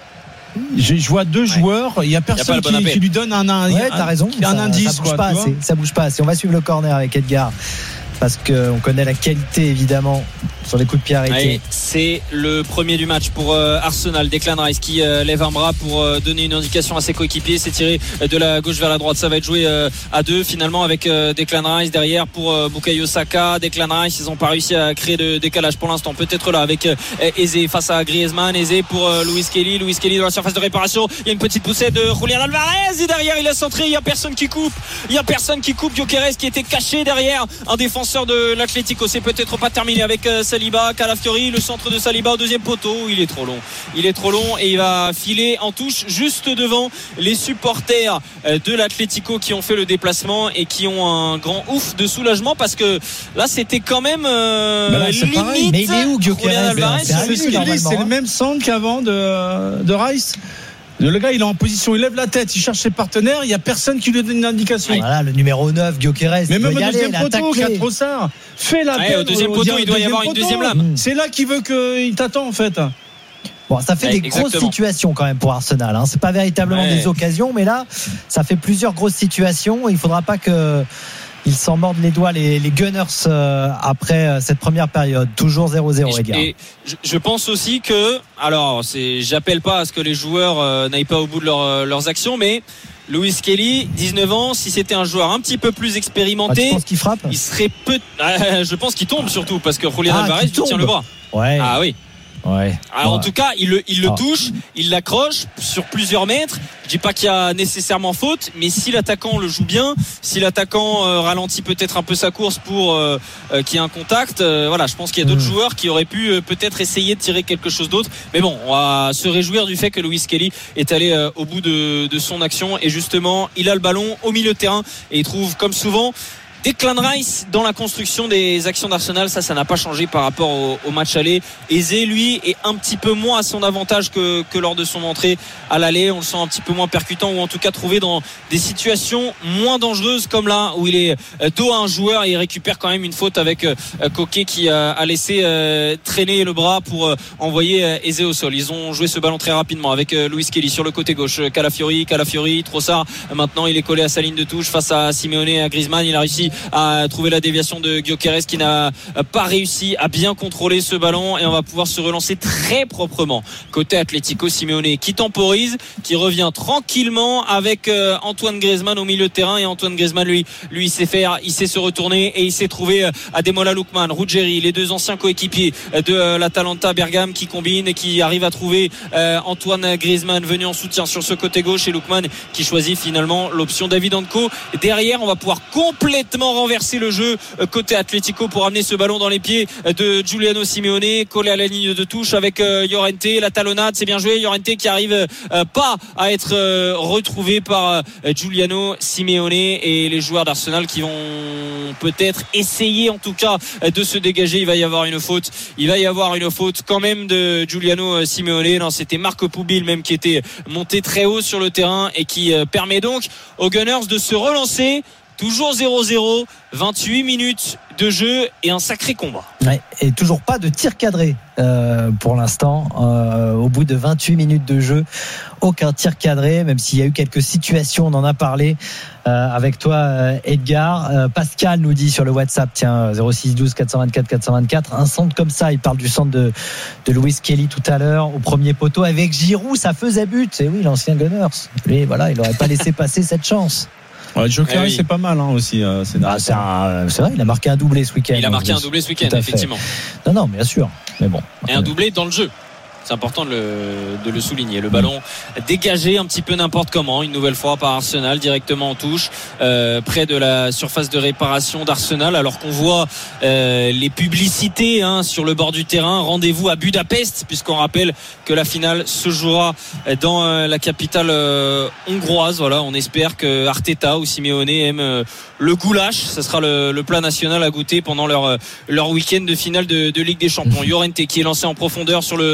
Je, je vois deux ouais. joueurs, il y a personne y a qui, bon qui lui donne un, un, ouais, t'as raison, un, un ça, indice. Ça bouge quoi, pas assez. Ça bouge pas assez. On va suivre le corner avec Edgar. Parce qu'on connaît la qualité évidemment sur les coups de pied arrêtés. Allez, c'est le premier du match pour euh, Arsenal. Declan Rice qui euh, lève un bras pour euh, donner une indication à ses coéquipiers. C'est tiré de la gauche vers la droite. Ça va être joué euh, à deux finalement avec euh, Declan Rice derrière pour euh, Bukayo Saka. Declan Rice, ils n'ont pas réussi à créer de décalage pour l'instant. Peut-être là avec euh, Eze face à Griezmann. Eze pour euh, Luis Kelly. Luis Kelly dans la surface de réparation. Il y a une petite poussée de Julian Alvarez et derrière il a centré. Il n'y a personne qui coupe. Il n'y a personne qui coupe. Gyökeres qui était caché derrière un défenseur de l'Atlético. C'est peut-être pas terminé avec euh, Saliba, Calafiori, le centre de Saliba au deuxième poteau. Il est trop long. Il est trop long et il va filer en touche juste devant les supporters euh, de l'Atlético qui ont fait le déplacement et qui ont un grand ouf de soulagement parce que là c'était quand même euh, bah là, limite. Pareil. Mais il est où Gyökeres? C'est, c'est, c'est le même centre qu'avant de, de Rice. Le gars, il est en position, il lève la tête, il cherche ses partenaires, il n'y a personne qui lui donne une indication. Voilà, le numéro neuf, Gyökeres. Mais même au deuxième poteau, Quattrossard, fais la ouais, au deuxième poteau, il doit y avoir une deuxième lame. C'est là qu'il veut qu'il t'attend, en fait. Bon, ça fait ouais, des exactement. grosses situations quand même pour Arsenal. Hein. C'est pas véritablement ouais. des occasions, mais là, ça fait plusieurs grosses situations. Il faudra pas que ils s'en mordent les doigts, les, les Gunners, euh, après euh, cette première période. Toujours zéro zéro, les gars. Et je, je pense aussi que, alors, c'est, j'appelle pas à ce que les joueurs euh, n'aillent pas au bout de leur, euh, leurs actions, mais Luis Kelly, dix-neuf ans, si c'était un joueur un petit peu plus expérimenté, ah, tu penses qu'il frappe ? Il serait peu. Euh, je pense qu'il tombe surtout parce que Julian ah, Alvarez lui tient le bras. Ouais. Ah oui. Ouais. Alors ouais. en tout cas, il le, il le ah. touche, il l'accroche sur plusieurs mètres. Je dis pas qu'il y a nécessairement faute, mais si l'attaquant le joue bien, si l'attaquant euh, ralentit peut-être un peu sa course pour euh, euh, qu'il y ait un contact, euh, voilà, je pense qu'il y a d'autres mmh. joueurs qui auraient pu euh, peut-être essayer de tirer quelque chose d'autre. Mais bon, on va se réjouir du fait que Luis Kelly est allé euh, au bout de, de son action et justement, il a le ballon au milieu de terrain et il trouve comme souvent Declan Rice dans la construction des actions d'Arsenal, ça, ça n'a pas changé par rapport au, au match aller. Eze, lui, est un petit peu moins à son avantage que, que lors de son entrée à l'aller. On le sent un petit peu moins percutant ou en tout cas trouvé dans des situations moins dangereuses comme là où il est dos à un joueur et il récupère quand même une faute avec euh, Koké qui a, a laissé euh, traîner le bras pour euh, envoyer euh, Eze au sol. Ils ont joué ce ballon très rapidement avec euh, Luis Kelly sur le côté gauche. Calafiori, Calafiori, Trossard. Maintenant, il est collé à sa ligne de touche face à Simeone et à Griezmann. Il a réussi à trouver la déviation de Gyökeres qui n'a pas réussi à bien contrôler ce ballon et on va pouvoir se relancer très proprement côté Atlético. Simeone qui temporise, qui revient tranquillement avec euh, Antoine Griezmann au milieu de terrain et Antoine Griezmann lui lui il sait faire, il sait se retourner et il s'est trouvé euh, Ademola Lookman, Ruggeri, les deux anciens coéquipiers de euh, l'Atalanta Bergame qui combinent et qui arrivent à trouver euh, Antoine Griezmann venu en soutien sur ce côté gauche et Lookman qui choisit finalement l'option David Anko. Derrière, on va pouvoir complètement renverser le jeu côté Atlético pour amener ce ballon dans les pieds de Giuliano Simeone, collé à la ligne de touche avec euh, Llorente, la talonnade, c'est bien joué. Llorente qui arrive euh, pas à être euh, retrouvé par euh, Giuliano Simeone et les joueurs d'Arsenal qui vont peut-être essayer en tout cas de se dégager. Il va y avoir une faute, il va y avoir une faute quand même de Giuliano Simeone. Non, c'était Marc Poubil même qui était monté très haut sur le terrain et qui euh, permet donc aux Gunners de se relancer. Toujours zéro zéro, vingt-huit minutes de jeu et un sacré combat. Ouais, et toujours pas de tir cadré euh, pour l'instant. Euh, au bout de vingt-huit minutes de jeu, aucun tir cadré, même s'il y a eu quelques situations, on en a parlé euh, avec toi, euh, Edgar. Euh, Pascal nous dit sur le WhatsApp, tiens, zéro six douze quatre cent vingt-quatre quatre cent vingt-quatre, un centre comme ça, il parle du centre de, de Luis Kelly tout à l'heure, au premier poteau avec Giroud, ça faisait but. Et oui, l'ancien Gunners. Lui, voilà, il n'aurait pas laissé passer cette chance. Ouais, Joker, eh oui. c'est pas mal hein, aussi. Euh, c'est, ah, c'est, un, c'est vrai, il a marqué un doublé ce week-end. Il a marqué un doublé ce week-end, effectivement. Non, non, bien sûr. Mais bon. Et un doublé dans le jeu. C'est important de le, de le souligner. Le ballon dégagé un petit peu n'importe comment, une nouvelle fois par Arsenal, directement en touche, euh, près de la surface de réparation d'Arsenal, alors qu'on voit euh, les publicités hein, sur le bord du terrain. Rendez-vous à Budapest, puisqu'on rappelle que la finale se jouera dans euh, la capitale euh, hongroise. Voilà, on espère que Arteta ou Simeone aiment euh, le goulash. Ce sera le, le plat national à goûter pendant leur, leur week-end de finale de, de Ligue des Champions. Llorente qui est lancé en profondeur sur le côté droit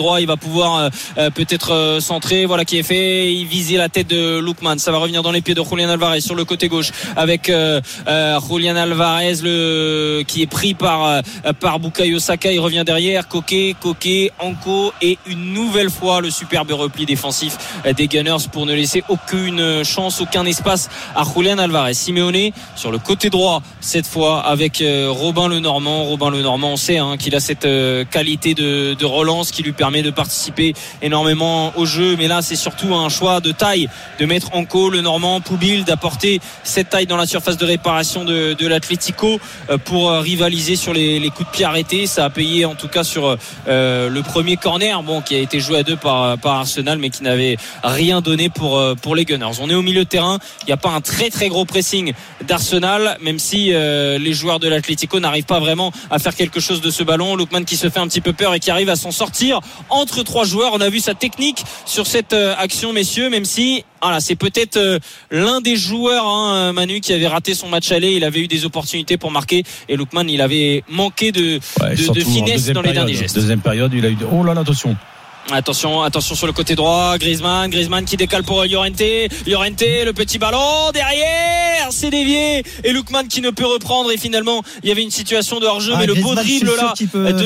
droit, il va pouvoir euh, peut-être euh, centrer, voilà qui est fait, il visait la tête de Lookman, ça va revenir dans les pieds de Julian Alvarez sur le côté gauche avec euh, euh, Julian Alvarez le, qui est pris par, euh, par Bukayo Saka, il revient derrière, Koke, Koke, Anko et une nouvelle fois le superbe repli défensif des Gunners pour ne laisser aucune chance, aucun espace à Julian Alvarez. Simeone sur le côté droit cette fois avec euh, Robin Le Normand. Robin Le Normand, on sait hein, qu'il a cette euh, qualité de, de relance qui lui permet de participer énormément au jeu, mais là c'est surtout un choix de taille de mettre Anko, Le Normand, Poubil, d'apporter cette taille dans la surface de réparation de, de l'Atlético euh, pour euh, rivaliser sur les, les coups de pied arrêtés. Ça a payé en tout cas sur euh, le premier corner, bon qui a été joué à deux par, par Arsenal, mais qui n'avait rien donné pour, euh, pour les Gunners. On est au milieu de terrain, il n'y a pas un très très gros pressing d'Arsenal, même si euh, les joueurs de l'Atlético n'arrivent pas vraiment à faire quelque chose de ce ballon. Lookman qui se fait un petit peu peur et qui arrive à s'en sortir entre trois joueurs. On a vu sa technique sur cette euh, action, messieurs, même si voilà, c'est peut-être euh, l'un des joueurs, hein, Manu, qui avait raté son match aller. Il avait eu des opportunités pour marquer et Lookman, il avait manqué de, ouais, de, de finesse dans les période, derniers gestes. Deuxième période, il a eu de... oh là là, attention. Attention, attention sur le côté droit, Griezmann, Griezmann qui décale pour Llorente, Llorente, le petit ballon derrière, c'est dévié et Lookman qui ne peut reprendre et finalement il y avait une situation de hors-jeu, ah, mais Griezmann, le beau dribble là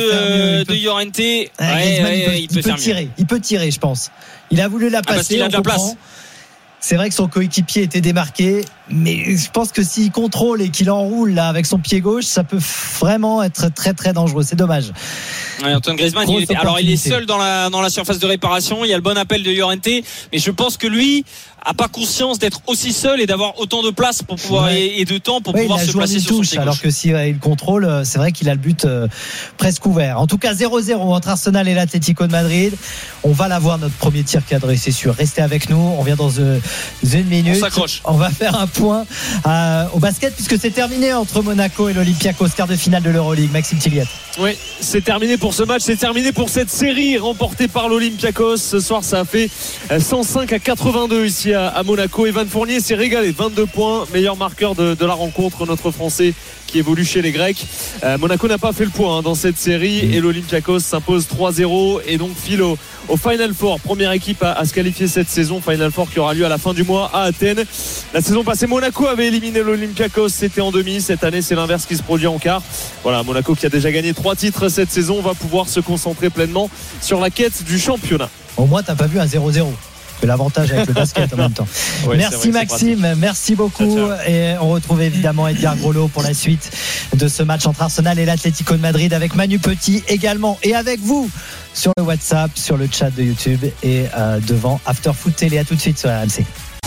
de, de Llorente, ouais, ah, ouais, ouais, il peut, il peut, il peut tirer, mieux. il peut tirer, je pense. Il a voulu la passer, ah, parce qu'il a de la place. C'est vrai que son coéquipier était démarqué, mais je pense que s'il contrôle et qu'il enroule là avec son pied gauche, ça peut vraiment être très très dangereux. C'est dommage. Ouais, Antoine Griezmann, il est, alors il est seul dans la dans la surface de réparation. Il y a le bon appel de Llorente, mais je pense que lui a pas conscience d'être aussi seul et d'avoir autant de place pour pouvoir ouais. et, et de temps pour ouais, pouvoir se placer sur touche, son pied gauche. Alors que si ouais, il contrôle, c'est vrai qu'il a le but euh, presque ouvert. En tout cas, zéro zéro entre Arsenal et l'Atlético de Madrid. On va l'avoir notre premier tir cadré, c'est sûr. Restez avec nous. On vient dans euh, une minute. On s'accroche. On va faire un point euh, au basket puisque c'est terminé entre Monaco et l'Olympiakos, quart de finale de l'Euroleague. Maxime Tilliat. Oui, c'est terminé pour ce match, c'est terminé pour cette série remportée par l'Olympiakos. Ce soir, ça a fait cent cinq à quatre-vingt-deux ici à, à Monaco. Evan Fournier s'est régalé, vingt-deux points, meilleur marqueur de, de la rencontre, notre Français qui évolue chez les Grecs. Euh, Monaco n'a pas fait le point hein, dans cette série et l'Olympiakos s'impose trois zéro et donc file au, au Final Four. Première équipe à, à se qualifier cette saison. Final Four qui aura lieu à la fin du mois à Athènes. La saison passée, Monaco avait éliminé l'Olympiakos, c'était en demi. Cette année, c'est l'inverse qui se produit en quart. Voilà, Monaco qui a déjà gagné trois titres cette saison va pouvoir se concentrer pleinement sur la quête du championnat. Au moins, t'as pas vu un zéro zéro. C'est l'avantage avec le basket en même temps. Ouais, merci Maxime, merci beaucoup. Ciao, ciao. Et on retrouve évidemment Edgar Grolot pour la suite de ce match entre Arsenal et l'Atlético de Madrid avec Manu Petit également et avec vous sur le WhatsApp, sur le chat de YouTube et euh, devant After Foot Télé. À tout de suite sur R M C.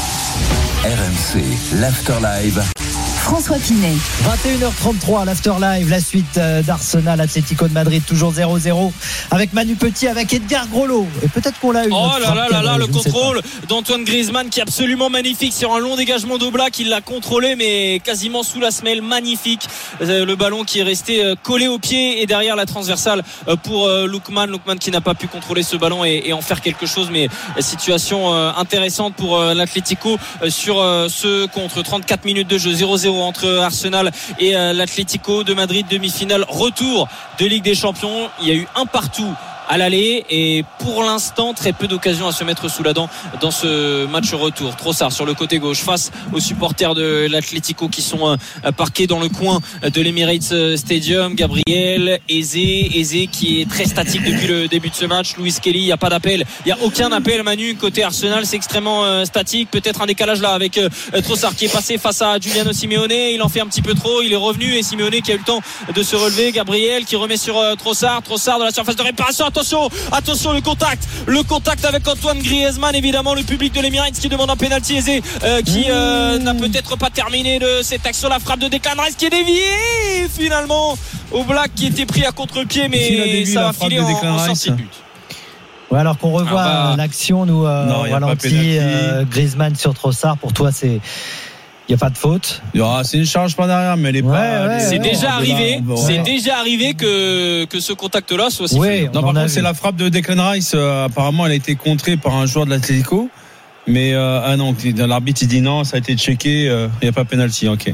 R M C, l'After Live. François Pinet. vingt et une heures trente-trois, l'After Live, la suite d'Arsenal, Atlético de Madrid, toujours zéro zéro avec Manu Petit, avec Edgar Grolot. Et peut-être qu'on l'a eu. Oh là là là là, le contrôle d'Antoine Griezmann qui est absolument magnifique sur un long dégagement d'Oblak. Il l'a contrôlé, mais quasiment sous la semelle. Magnifique. Le ballon qui est resté collé au pied et derrière la transversale pour Lookman. Lookman qui n'a pas pu contrôler ce ballon et, et en faire quelque chose. Mais situation intéressante pour l'Atlético sur ce contre. trente-quatre minutes de jeu, zéro zéro entre Arsenal et l'Atlético de Madrid, demi-finale retour de Ligue des Champions. Il y a eu un partout à l'aller et pour l'instant très peu d'occasions à se mettre sous la dent dans ce match retour. Trossard sur le côté gauche face aux supporters de l'Atlético qui sont parqués dans le coin de l'Emirates Stadium. Gabriel, Eze, Eze qui est très statique depuis le début de ce match. Louis Kelly, il n'y a pas d'appel, il n'y a aucun appel Manu côté Arsenal, c'est extrêmement statique. Peut-être un décalage là avec Trossard qui est passé face à Giuliano Simeone, il en fait un petit peu trop, il est revenu et Simeone qui a eu le temps de se relever. Gabriel qui remet sur Trossard, Trossard de la surface de réparation. Attention, attention le contact, le contact avec Antoine Griezmann, évidemment le public de l'Emirates qui demande un pénalty. Eze euh, qui euh, n'a peut-être pas terminé de cette action, la frappe de Declan Rice qui est déviée finalement au Black qui était pris à contre-pied, mais ça va filer en, en sortie de but. Ouais, alors qu'on revoit ah bah... l'action, nous euh, non, ralenti euh, Griezmann sur Trossard, pour toi c'est il n'y a pas de faute. Ah, c'est une charge pas derrière, mais elle est ouais, pas. Ouais, c'est ouais, déjà arrivé. Là, c'est ouais. déjà arrivé que que ce contact-là soit sifflé. Ouais, non, par contre, c'est la frappe de Declan Rice. Euh, apparemment, elle a été contrée par un joueur de l'Atlético. Mais euh, ah non, l'arbitre il dit non, ça a été checké. Il euh, n'y a pas pénalty. Ok.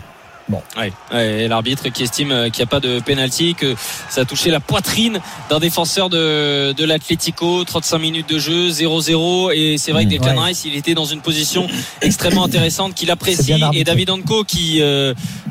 Bon. Ouais, ouais, et l'arbitre qui estime qu'il n'y a pas de pénalty, que ça a touché la poitrine d'un défenseur de, de l'Atlético. trente-cinq minutes de jeu, zéro zéro. Et c'est vrai que Declan ouais. Rice, il était dans une position extrêmement intéressante qu'il apprécie. Et David Anko qui, euh,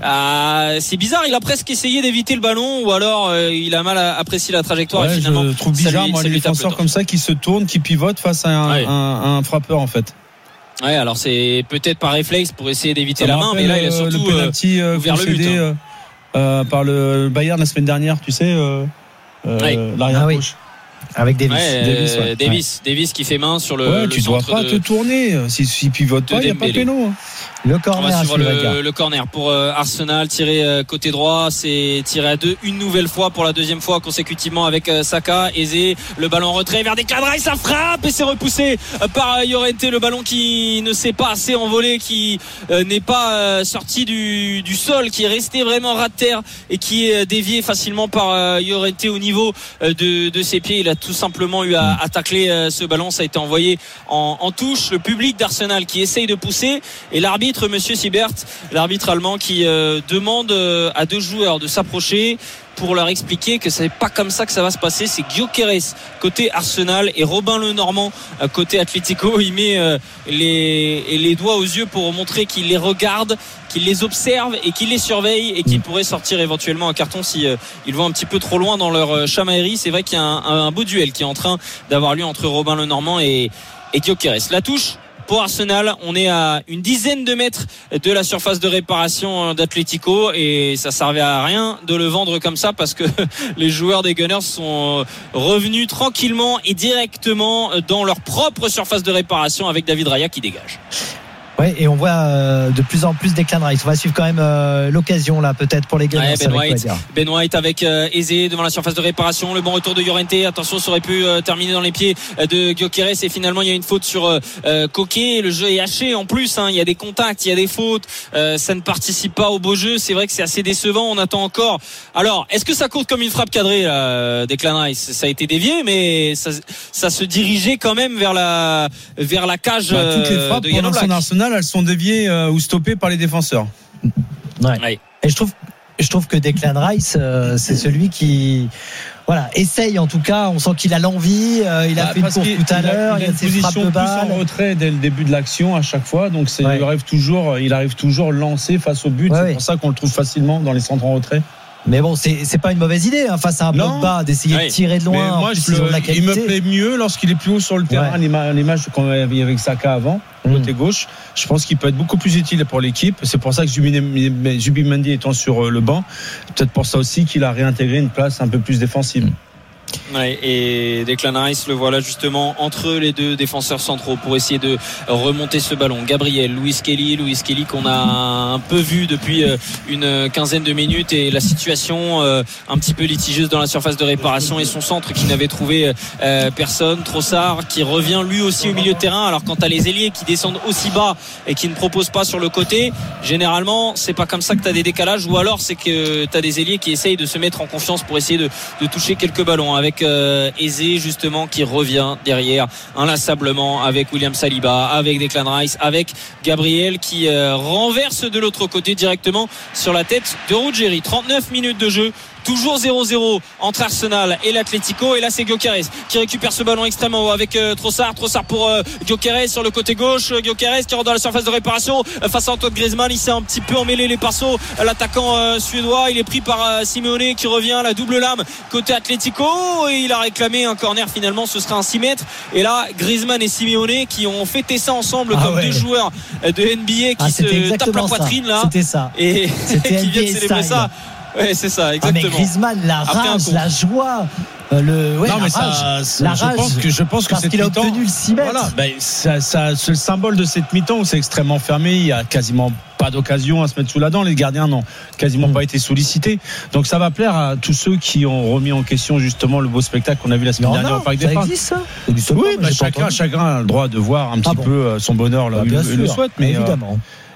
a, c'est bizarre, il a presque essayé d'éviter le ballon ou alors euh, il a mal apprécié la trajectoire. Ouais, et finalement, je trouve bizarre, lui, moi, les défenseurs comme ça qui se tournent, qui pivotent face à un, ouais. un, un frappeur en fait. Ouais, alors c'est peut-être par réflexe pour essayer d'éviter la main, mais là il a surtout le penalty euh, ouvert le but hein. euh, euh, par le Bayern la semaine dernière, tu sais, euh, euh, ouais. l'arrière ah, gauche. Oui. Avec Davis. Ouais, Davis, ouais. ouais. Davis, ouais. Davis qui fait main sur le. Ouais, le tu dois pas de, te tourner. Si, si pivote pas, il n'y a pas de péno. Le corner. On va suivre le, le corner pour euh, Arsenal, tiré euh, côté droit, c'est tiré à deux une nouvelle fois pour la deuxième fois consécutivement avec euh, Saka. Eze, le ballon en retrait vers Declan Rice, ça frappe et c'est repoussé euh, par euh, Llorente, le ballon qui ne s'est pas assez envolé, qui euh, n'est pas euh, sorti du, du sol, qui est resté vraiment ras de terre et qui est dévié facilement par euh, Llorente au niveau euh, de, de ses pieds. Il a tout simplement eu à, à tacler euh, ce ballon, ça a été envoyé en, en touche. Le public d'Arsenal qui essaye de pousser et l'arbitre Monsieur Siebert, l'arbitre allemand qui euh, demande euh, à deux joueurs de s'approcher pour leur expliquer que c'est pas comme ça que ça va se passer. C'est Gyökeres côté Arsenal et Robin Lenormand euh, côté Atlético. Il met euh, les, les doigts aux yeux pour montrer qu'il les regarde, qu'il les observe et qu'il les surveille et qu'il pourrait sortir éventuellement un carton si euh, ils vont un petit peu trop loin dans leur euh, chamaillerie. C'est vrai qu'il y a un, un, un beau duel qui est en train d'avoir lieu entre Robin Lenormand et, et Gyökeres. La touche pour Arsenal, on est à une dizaine de mètres de la surface de réparation d'Atlético et ça servait à rien de le vendre comme ça parce que les joueurs des Gunners sont revenus tranquillement et directement dans leur propre surface de réparation avec David Raya qui dégage. Ouais, et on voit euh, de plus en plus Declan Rice. On va suivre quand même euh, l'occasion là, peut-être pour les Gunners. Ouais, Ben White, Ben White avec euh, Eze devant la surface de réparation. Le bon retour de Llorente. Attention, ça aurait pu euh, terminer dans les pieds euh, de Gyökeres et finalement il y a une faute sur euh, Koké. Le jeu est haché en plus. Hein, il y a des contacts, il y a des fautes. Euh, ça ne participe pas au beau jeu. C'est vrai que c'est assez décevant. On attend encore. Alors, est-ce que ça compte comme une frappe cadrée, là, Declan Rice? Ça a été dévié, mais ça, ça se dirigeait quand même vers la vers la cage bah, toutes les frappes de Yann Oblak. Arsenal, elles sont déviées euh, ou stoppées par les défenseurs. Ouais. Ouais. Et je trouve, je trouve que Declan Rice, euh, c'est celui qui, voilà, essaye en tout cas. On sent qu'il a l'envie. Euh, il a bah, fait une course tout à l'heure. Il a une position plus en retrait dès le début de l'action à chaque fois. Donc c'est, ouais. il arrive toujours, il arrive toujours lancé face au but. Ouais, c'est ouais. pour ça qu'on le trouve facilement dans les centres en retrait. Mais bon, c'est, c'est pas une mauvaise idée hein, face à un bloc bas d'essayer ouais. de tirer de loin. Moi, je le, de la il me plaît mieux lorsqu'il est plus haut sur le terrain. Ouais. L'image qu'on avait avec Saka avant, mmh. côté gauche. Je pense qu'il peut être beaucoup plus utile pour l'équipe. C'est pour ça que Zubimendi étant sur le banc, peut-être pour ça aussi qu'il a réintégré une place un peu plus défensive. Mmh. Ouais, et Declan Rice le voilà justement entre les deux défenseurs centraux pour essayer de remonter ce ballon. Gabriel, Louis Kelly, Louis Kelly qu'on a un peu vu depuis une quinzaine de minutes et la situation un petit peu litigieuse dans la surface de réparation et son centre qui n'avait trouvé personne. Trossard qui revient lui aussi au milieu de terrain. Alors quand t'as les ailiers qui descendent aussi bas et qui ne proposent pas sur le côté, généralement c'est pas comme ça que t'as des décalages ou alors c'est que t'as des ailiers qui essayent de se mettre en confiance pour essayer de, de toucher quelques ballons. Avec euh, Eze justement qui revient derrière inlassablement avec William Saliba, avec Declan Rice, avec Gabriel qui euh, renverse de l'autre côté directement sur la tête de Ruggeri. trente-neuf minutes de jeu. Toujours zéro zéro entre Arsenal et l'Atlético. Et là, c'est Gyökeres qui récupère ce ballon extrêmement haut avec euh, Trossard. Trossard pour euh, Gyökeres sur le côté gauche. Gyökeres qui rentre dans la surface de réparation euh, face à Antoine Griezmann. Il s'est un petit peu emmêlé les pinceaux. L'attaquant euh, suédois, il est pris par euh, Simeone qui revient. La double lame côté Atlético. Et il a réclamé un corner finalement. Ce sera un six mètres. Et là, Griezmann et Simeone qui ont fêté ça ensemble ah comme ouais. deux joueurs de N B A qui ah, se tapent la poitrine ça. là. C'était ça. Et C'était qui viennent célébrer style. ça. Ouais, c'est ça, exactement. Ah, mais Griezmann, la rage, la joie, euh, le, ouais, non, la mais rage, ça, ça, la je rage. pense que, je pense que parce cette qu'il a mi-temps, obtenu le six mètres. Voilà, ben, ça, ça, c'est le symbole de cette mi-temps où c'est extrêmement fermé. Il y a quasiment pas d'occasion à se mettre sous la dent. Les gardiens n'ont quasiment mmh. pas été sollicités. Donc ça va plaire à tous ceux qui ont remis en question justement le beau spectacle qu'on a vu la semaine non, dernière non, au Parc des Princes. Ça existe ça Oui, bah, chacun, chacun a le droit de voir un petit ah bon. peu son bonheur là, bah, il, bien il sûr, le souhaite. Mais évidemment. Euh,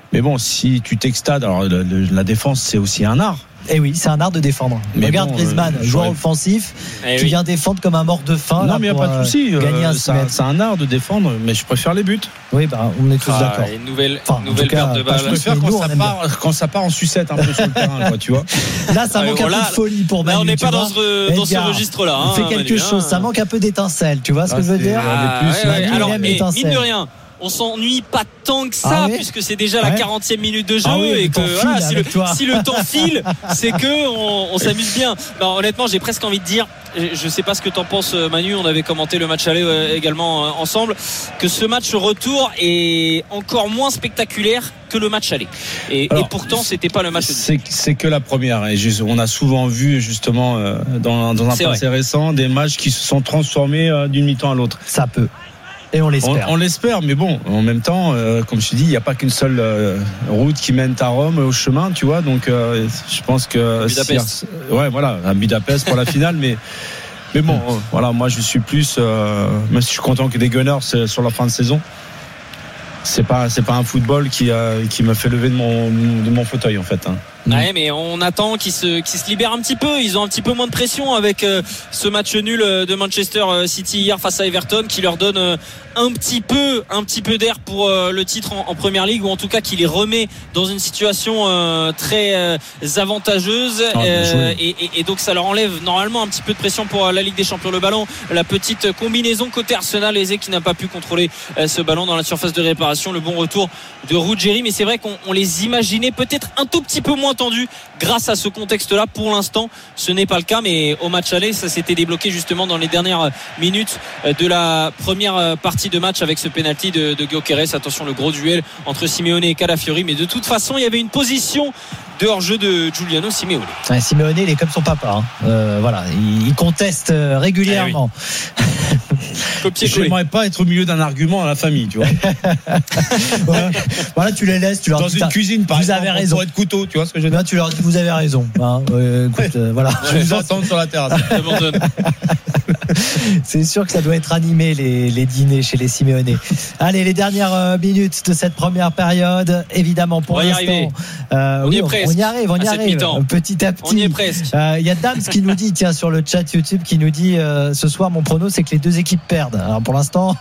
Mais bon, si tu t'extades, alors le, le, la défense, c'est aussi un art. Et oui, c'est un art de défendre. Mais regarde bon, Griezmann, euh, joueur j'aurais... offensif, eh qui oui. vient défendre comme un mort de faim. Non, mais il n'y a pas de souci. Euh, c'est, un, c'est un art de défendre, mais je préfère les buts. Oui, bah, on est tous Ah, d'accord. Une nouvelle, Enfin, nouvelle cas, perte de pas balle. Je préfère nous, quand, on ça aime part, quand ça part en sucette un peu sur le terrain, quoi, tu vois. Là, ça Ouais, manque voilà, un peu de folie pour Manu. Là, on n'est tu pas vois. dans ce, dans ce Edgar, registre-là. Hein, fait quelque Manu, chose, hein. ça manque un peu d'étincelle, tu vois ce Ah, que je veux c'est- dire Ah, plus, ouais, ouais. Manu, Alors, il aime mais l'étincelle. mine de rien, on s'ennuie pas tant que ça, Ah ouais puisque c'est déjà la Ouais. quarantième minute de jeu Ah oui, et le que temps voilà, file si, le, avec toi. si le temps file, c'est que on, on s'amuse bien. Non, honnêtement, j'ai presque envie de dire, je sais pas ce que t'en penses, Manu, on avait commenté le match aller euh, également euh, ensemble, que ce match retour est encore moins spectaculaire que le match aller. Et, Alors, et pourtant, c'était pas le match. C'est, c'est que la première. Et juste, on a souvent vu justement euh, dans, dans un C'est passé récent des matchs qui se sont transformés euh, d'une mi-temps à l'autre. Ça peut. Et on On, l'espère. on l'espère, mais bon, en même temps, euh, comme je te dis, il n'y a pas qu'une seule euh, route qui mène à Rome au chemin, tu vois. Donc, euh, je pense que Budapest. si- ouais, voilà, à Budapest pour la finale, mais. Mais bon, euh, voilà, moi je suis plus, euh, même si je suis content que des Gunners euh, sur la fin de saison, c'est pas, c'est pas un football qui, euh, qui me fait lever de mon, de mon fauteuil en fait. Hein. Ouais, mais on attend qu'ils se, qu'ils se libèrent un petit peu. Ils ont un petit peu moins de pression avec euh, ce match nul euh, de Manchester City hier face à Everton, qui leur donne euh, un petit peu, un petit peu d'air pour euh, le titre en, en Première Ligue, ou en tout cas qui les remet dans une situation euh, très euh, avantageuse. Ah, euh, et, et, et donc ça leur enlève normalement un petit peu de pression pour euh, la Ligue des Champions. Le ballon, la petite combinaison côté Arsenal, Eze qui n'a pas pu contrôler euh, ce ballon dans la surface de réparation. Le bon retour de Ruggieri, mais c'est vrai qu'on on les imaginait peut-être un tout petit peu moins tendus grâce à ce contexte-là. Pour l'instant, ce n'est pas le cas, mais au match aller, ça s'était débloqué justement dans les dernières minutes de la première partie de match avec ce penalty de, de Gyökeres. Attention, le gros duel entre Simeone et Calafiori, mais de toute façon, il y avait une position de hors-jeu de Giuliano Simeone. Ouais, Simeone, il est comme son papa. Hein. Euh, voilà, il, il conteste euh, régulièrement. Eh oui. Copier-coller. J'aimerais pas être au milieu d'un argument à la famille, tu vois. voilà. Voilà, tu les laisses, tu leur Dans dis. une cuisine, par vous exemple, avez on raison. pourrait être couteau, tu vois ce que je veux dire. Là, tu leur dis, vous avez raison. Hein. Euh, écoute, euh, voilà. Je vous attends sur la terrasse. J'abandonne. C'est sûr que ça doit être animé les, les dîners chez les Simeone. Allez, les dernières euh, minutes de cette première période, évidemment pour On va y l'instant. arriver. Euh, On y oui, est presque. On y arrive, on y À cette arrive. mi-temps. Petit à petit. On y est presque. Euh, Il y a Dams qui nous dit, tiens, sur le chat YouTube, qui nous dit euh, ce soir, mon prono, c'est que les deux équipes perdent. Alors pour l'instant,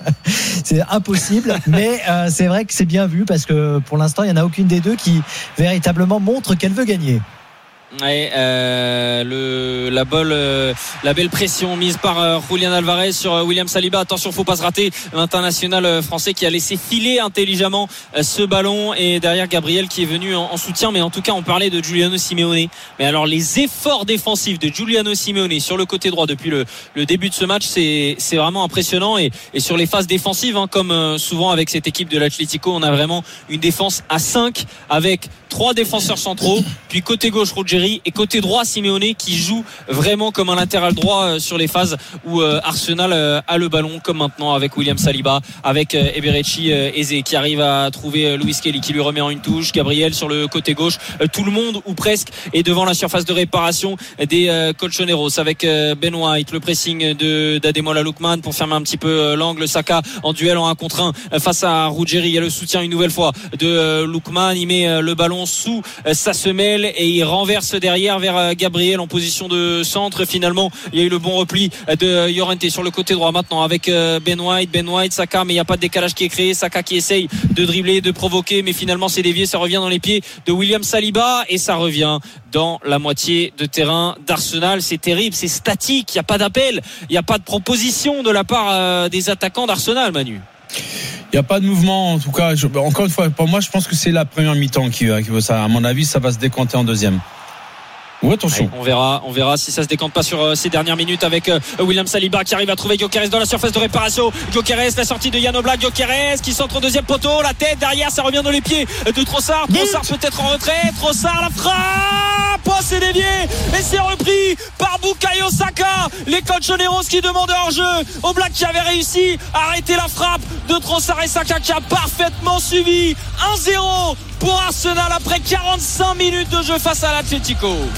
c'est impossible, mais euh, c'est vrai que c'est bien vu parce que pour l'instant, il n'y en a aucune des deux qui véritablement montre qu'elle veut gagner. Ouais, euh, le, la, belle, euh, la belle pression mise par euh, Julian Alvarez sur euh, William Saliba. Attention, faut pas se rater. L'international euh, français qui a laissé filer intelligemment euh, ce ballon, et derrière Gabriel qui est venu en, en soutien. Mais en tout cas, on parlait de Giuliano Simeone. Mais alors, les efforts défensifs de Giuliano Simeone sur le côté droit depuis le, le début de ce match, c'est, c'est vraiment impressionnant. Et, et sur les phases défensives, hein, comme euh, souvent avec cette équipe de l'Atlético, on a vraiment une défense à cinq avec trois défenseurs centraux, puis côté gauche Ruggieri et côté droit Simeone qui joue vraiment comme un latéral droit sur les phases où Arsenal a le ballon, comme maintenant avec William Saliba, avec Eberechi Eze qui arrive à trouver Luis Kelly qui lui remet en une touche, Gabriel sur le côté gauche, tout le monde ou presque est devant la surface de réparation des Colchoneros avec Ben White, le pressing de d'Ademola Lookman pour fermer un petit peu l'angle, Saka en duel en un contre un face à Ruggieri, il y a le soutien une nouvelle fois de Lookman, il met le ballon sous sa semelle et il renverse derrière vers Gabriel en position de centre. Finalement, il y a eu le bon repli de Llorente sur le côté droit maintenant avec Ben White, Ben White, Saka, mais il n'y a pas de décalage qui est créé. Saka qui essaye de dribbler, de provoquer, mais finalement c'est dévié, ça revient dans les pieds de William Saliba et ça revient dans la moitié de terrain d'Arsenal. C'est terrible, c'est statique, il n'y a pas d'appel, il n'y a pas de proposition de la part des attaquants d'Arsenal, Manu. Il n'y a pas de mouvement, en tout cas. Je, encore une fois, pour moi, je pense que c'est la première mi-temps qui, qui veut ça. À mon avis, ça va se décompter en deuxième. Ouais, attention. On verra, on verra si ça se décante pas sur euh, ces dernières minutes avec euh, William Saliba qui arrive à trouver Gyökeres dans la surface de réparation. Gyökeres, la sortie de Jan Oblak, Gyökeres qui centre au deuxième poteau, la tête derrière, ça revient dans les pieds de Trossard. Trossard peut-être en retrait, Trossard la frappe, oh, c'est dévié et c'est repris par Bukayo Saka. Les Colchoneros qui demandent hors-jeu. Oblak qui avait réussi à arrêter la frappe de Trossard et Saka qui a parfaitement suivi. un zéro pour Arsenal après quarante-cinq minutes de jeu face à l'Atlético.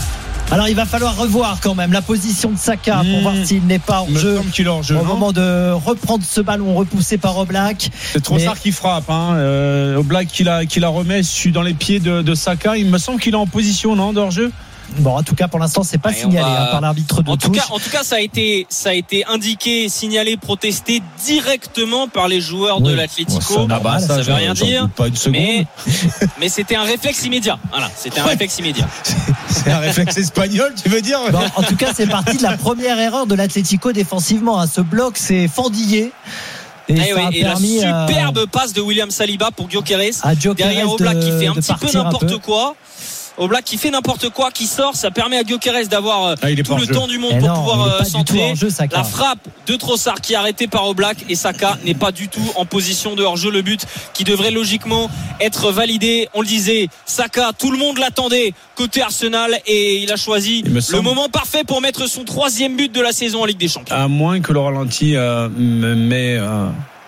Alors il va falloir revoir quand même la position de Saka mmh. pour voir s'il n'est pas en jeu, qu'il est en jeu au non moment de reprendre ce ballon repoussé par Oblak. C'est Trossard mais... qui frappe hein. euh, Oblak qui la, qui la remet dans les pieds de, de Saka. Il me semble qu'il est en position non, de hors-jeu. Bon, en tout cas, pour l'instant, c'est pas Allez, signalé va... hein, par l'arbitre de en touche. Tout cas, en tout cas, ça a été, ça a été indiqué, signalé, protesté directement par les joueurs oui. de l'Atlético. Bon, ça, bah, ça, ça veut rien dire. Pas une seconde. Mais, mais c'était un réflexe immédiat. Voilà, c'était un ouais. réflexe immédiat. C'est un réflexe espagnol, tu veux dire bon, en tout cas, c'est parti de la première erreur de l'Atlético défensivement. Hein. Ce bloc s'est fendillé. Et, et, ouais, et la superbe euh... passe de William Saliba pour Gyökeres derrière Oblak qui fait un petit peu n'importe peu. quoi. Oblak qui fait n'importe quoi, qui sort, ça permet à Gyökeres d'avoir ah, tout le temps du monde et pour non, pouvoir centrer. Jeu, la frappe de Trossard qui est arrêtée par Oblak et Saka n'est pas du tout en position de hors-jeu. Le but qui devrait logiquement être validé. On le disait, Saka, tout le monde l'attendait côté Arsenal et il a choisi il le semble... moment parfait pour mettre son troisième but de la saison en Ligue des Champions. À moins que le ralenti euh, me met... Euh...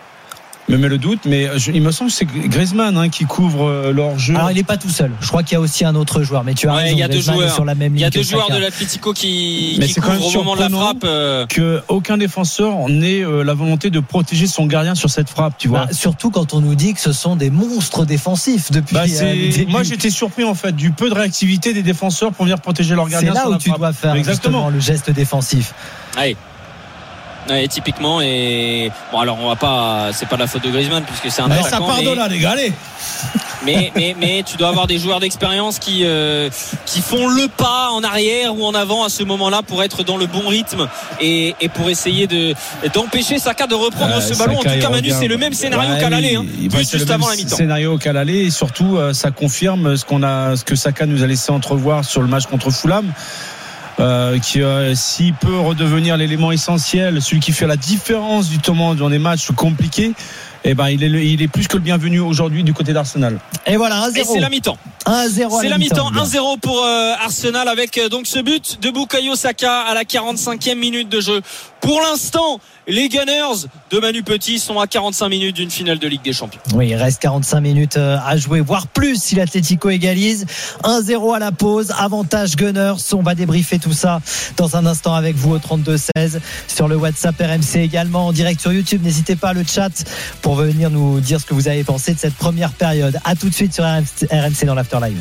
me met le doute, mais je, il me semble que c'est Griezmann hein, qui couvre euh, leur jeu. Alors il n'est pas tout seul. Je crois qu'il y a aussi un autre joueur, mais tu as ouais, raison. Il y a deux joueurs sur la même ligne. Il y a deux que joueurs Saka. de l'Atlético qui, mais qui couvrent au moment de la frappe. Euh... Que aucun défenseur n'ait euh, la volonté de protéger son gardien sur cette frappe, tu vois. Bah, surtout quand on nous dit que ce sont des monstres défensifs depuis. Bah, euh, moi j'étais surpris en fait du peu de réactivité des défenseurs pour venir protéger leur gardien. C'est là sur où la tu frappe. dois faire exactement le geste défensif. Allez. Ouais, typiquement et bon alors on va pas c'est pas la faute de Griezmann puisque c'est un mais attaquant ça pardonne là les gars allez mais mais mais tu dois avoir des joueurs d'expérience qui euh, qui font le pas en arrière ou en avant à ce moment-là pour être dans le bon rythme et, et pour essayer de d'empêcher Saka de reprendre euh, ce ballon. Saka, en tout cas Manu c'est le même scénario ouais, qu'à l'aller hein, juste, juste avant la mi-temps. Scénario qu'à l'aller et surtout euh, ça confirme ce qu'on a ce que Saka nous a laissé entrevoir sur le match contre Fulham. Euh, qui euh, s'il peut redevenir l'élément essentiel, celui qui fait la différence du moment dans des matchs compliqués, eh ben il est le, il est plus que le bienvenu aujourd'hui du côté d'Arsenal. Et voilà un zéro. Et c'est la mi-temps. un zéro. C'est la mi-temps. un zéro pour euh, Arsenal avec euh, donc ce but de Bukayo Saka à la quarante-cinquième minute de jeu. Pour l'instant, les Gunners de Manu Petit sont à quarante-cinq minutes d'une finale de Ligue des Champions. Oui, il reste quarante-cinq minutes à jouer, voire plus si l'Atlético égalise. un zéro à la pause, avantage Gunners. On va débriefer tout ça dans un instant avec vous au trente-deux seize sur le WhatsApp R M C également en direct sur YouTube. N'hésitez pas à le chat pour venir nous dire ce que vous avez pensé de cette première période. À tout de suite sur R M C dans l'After Live.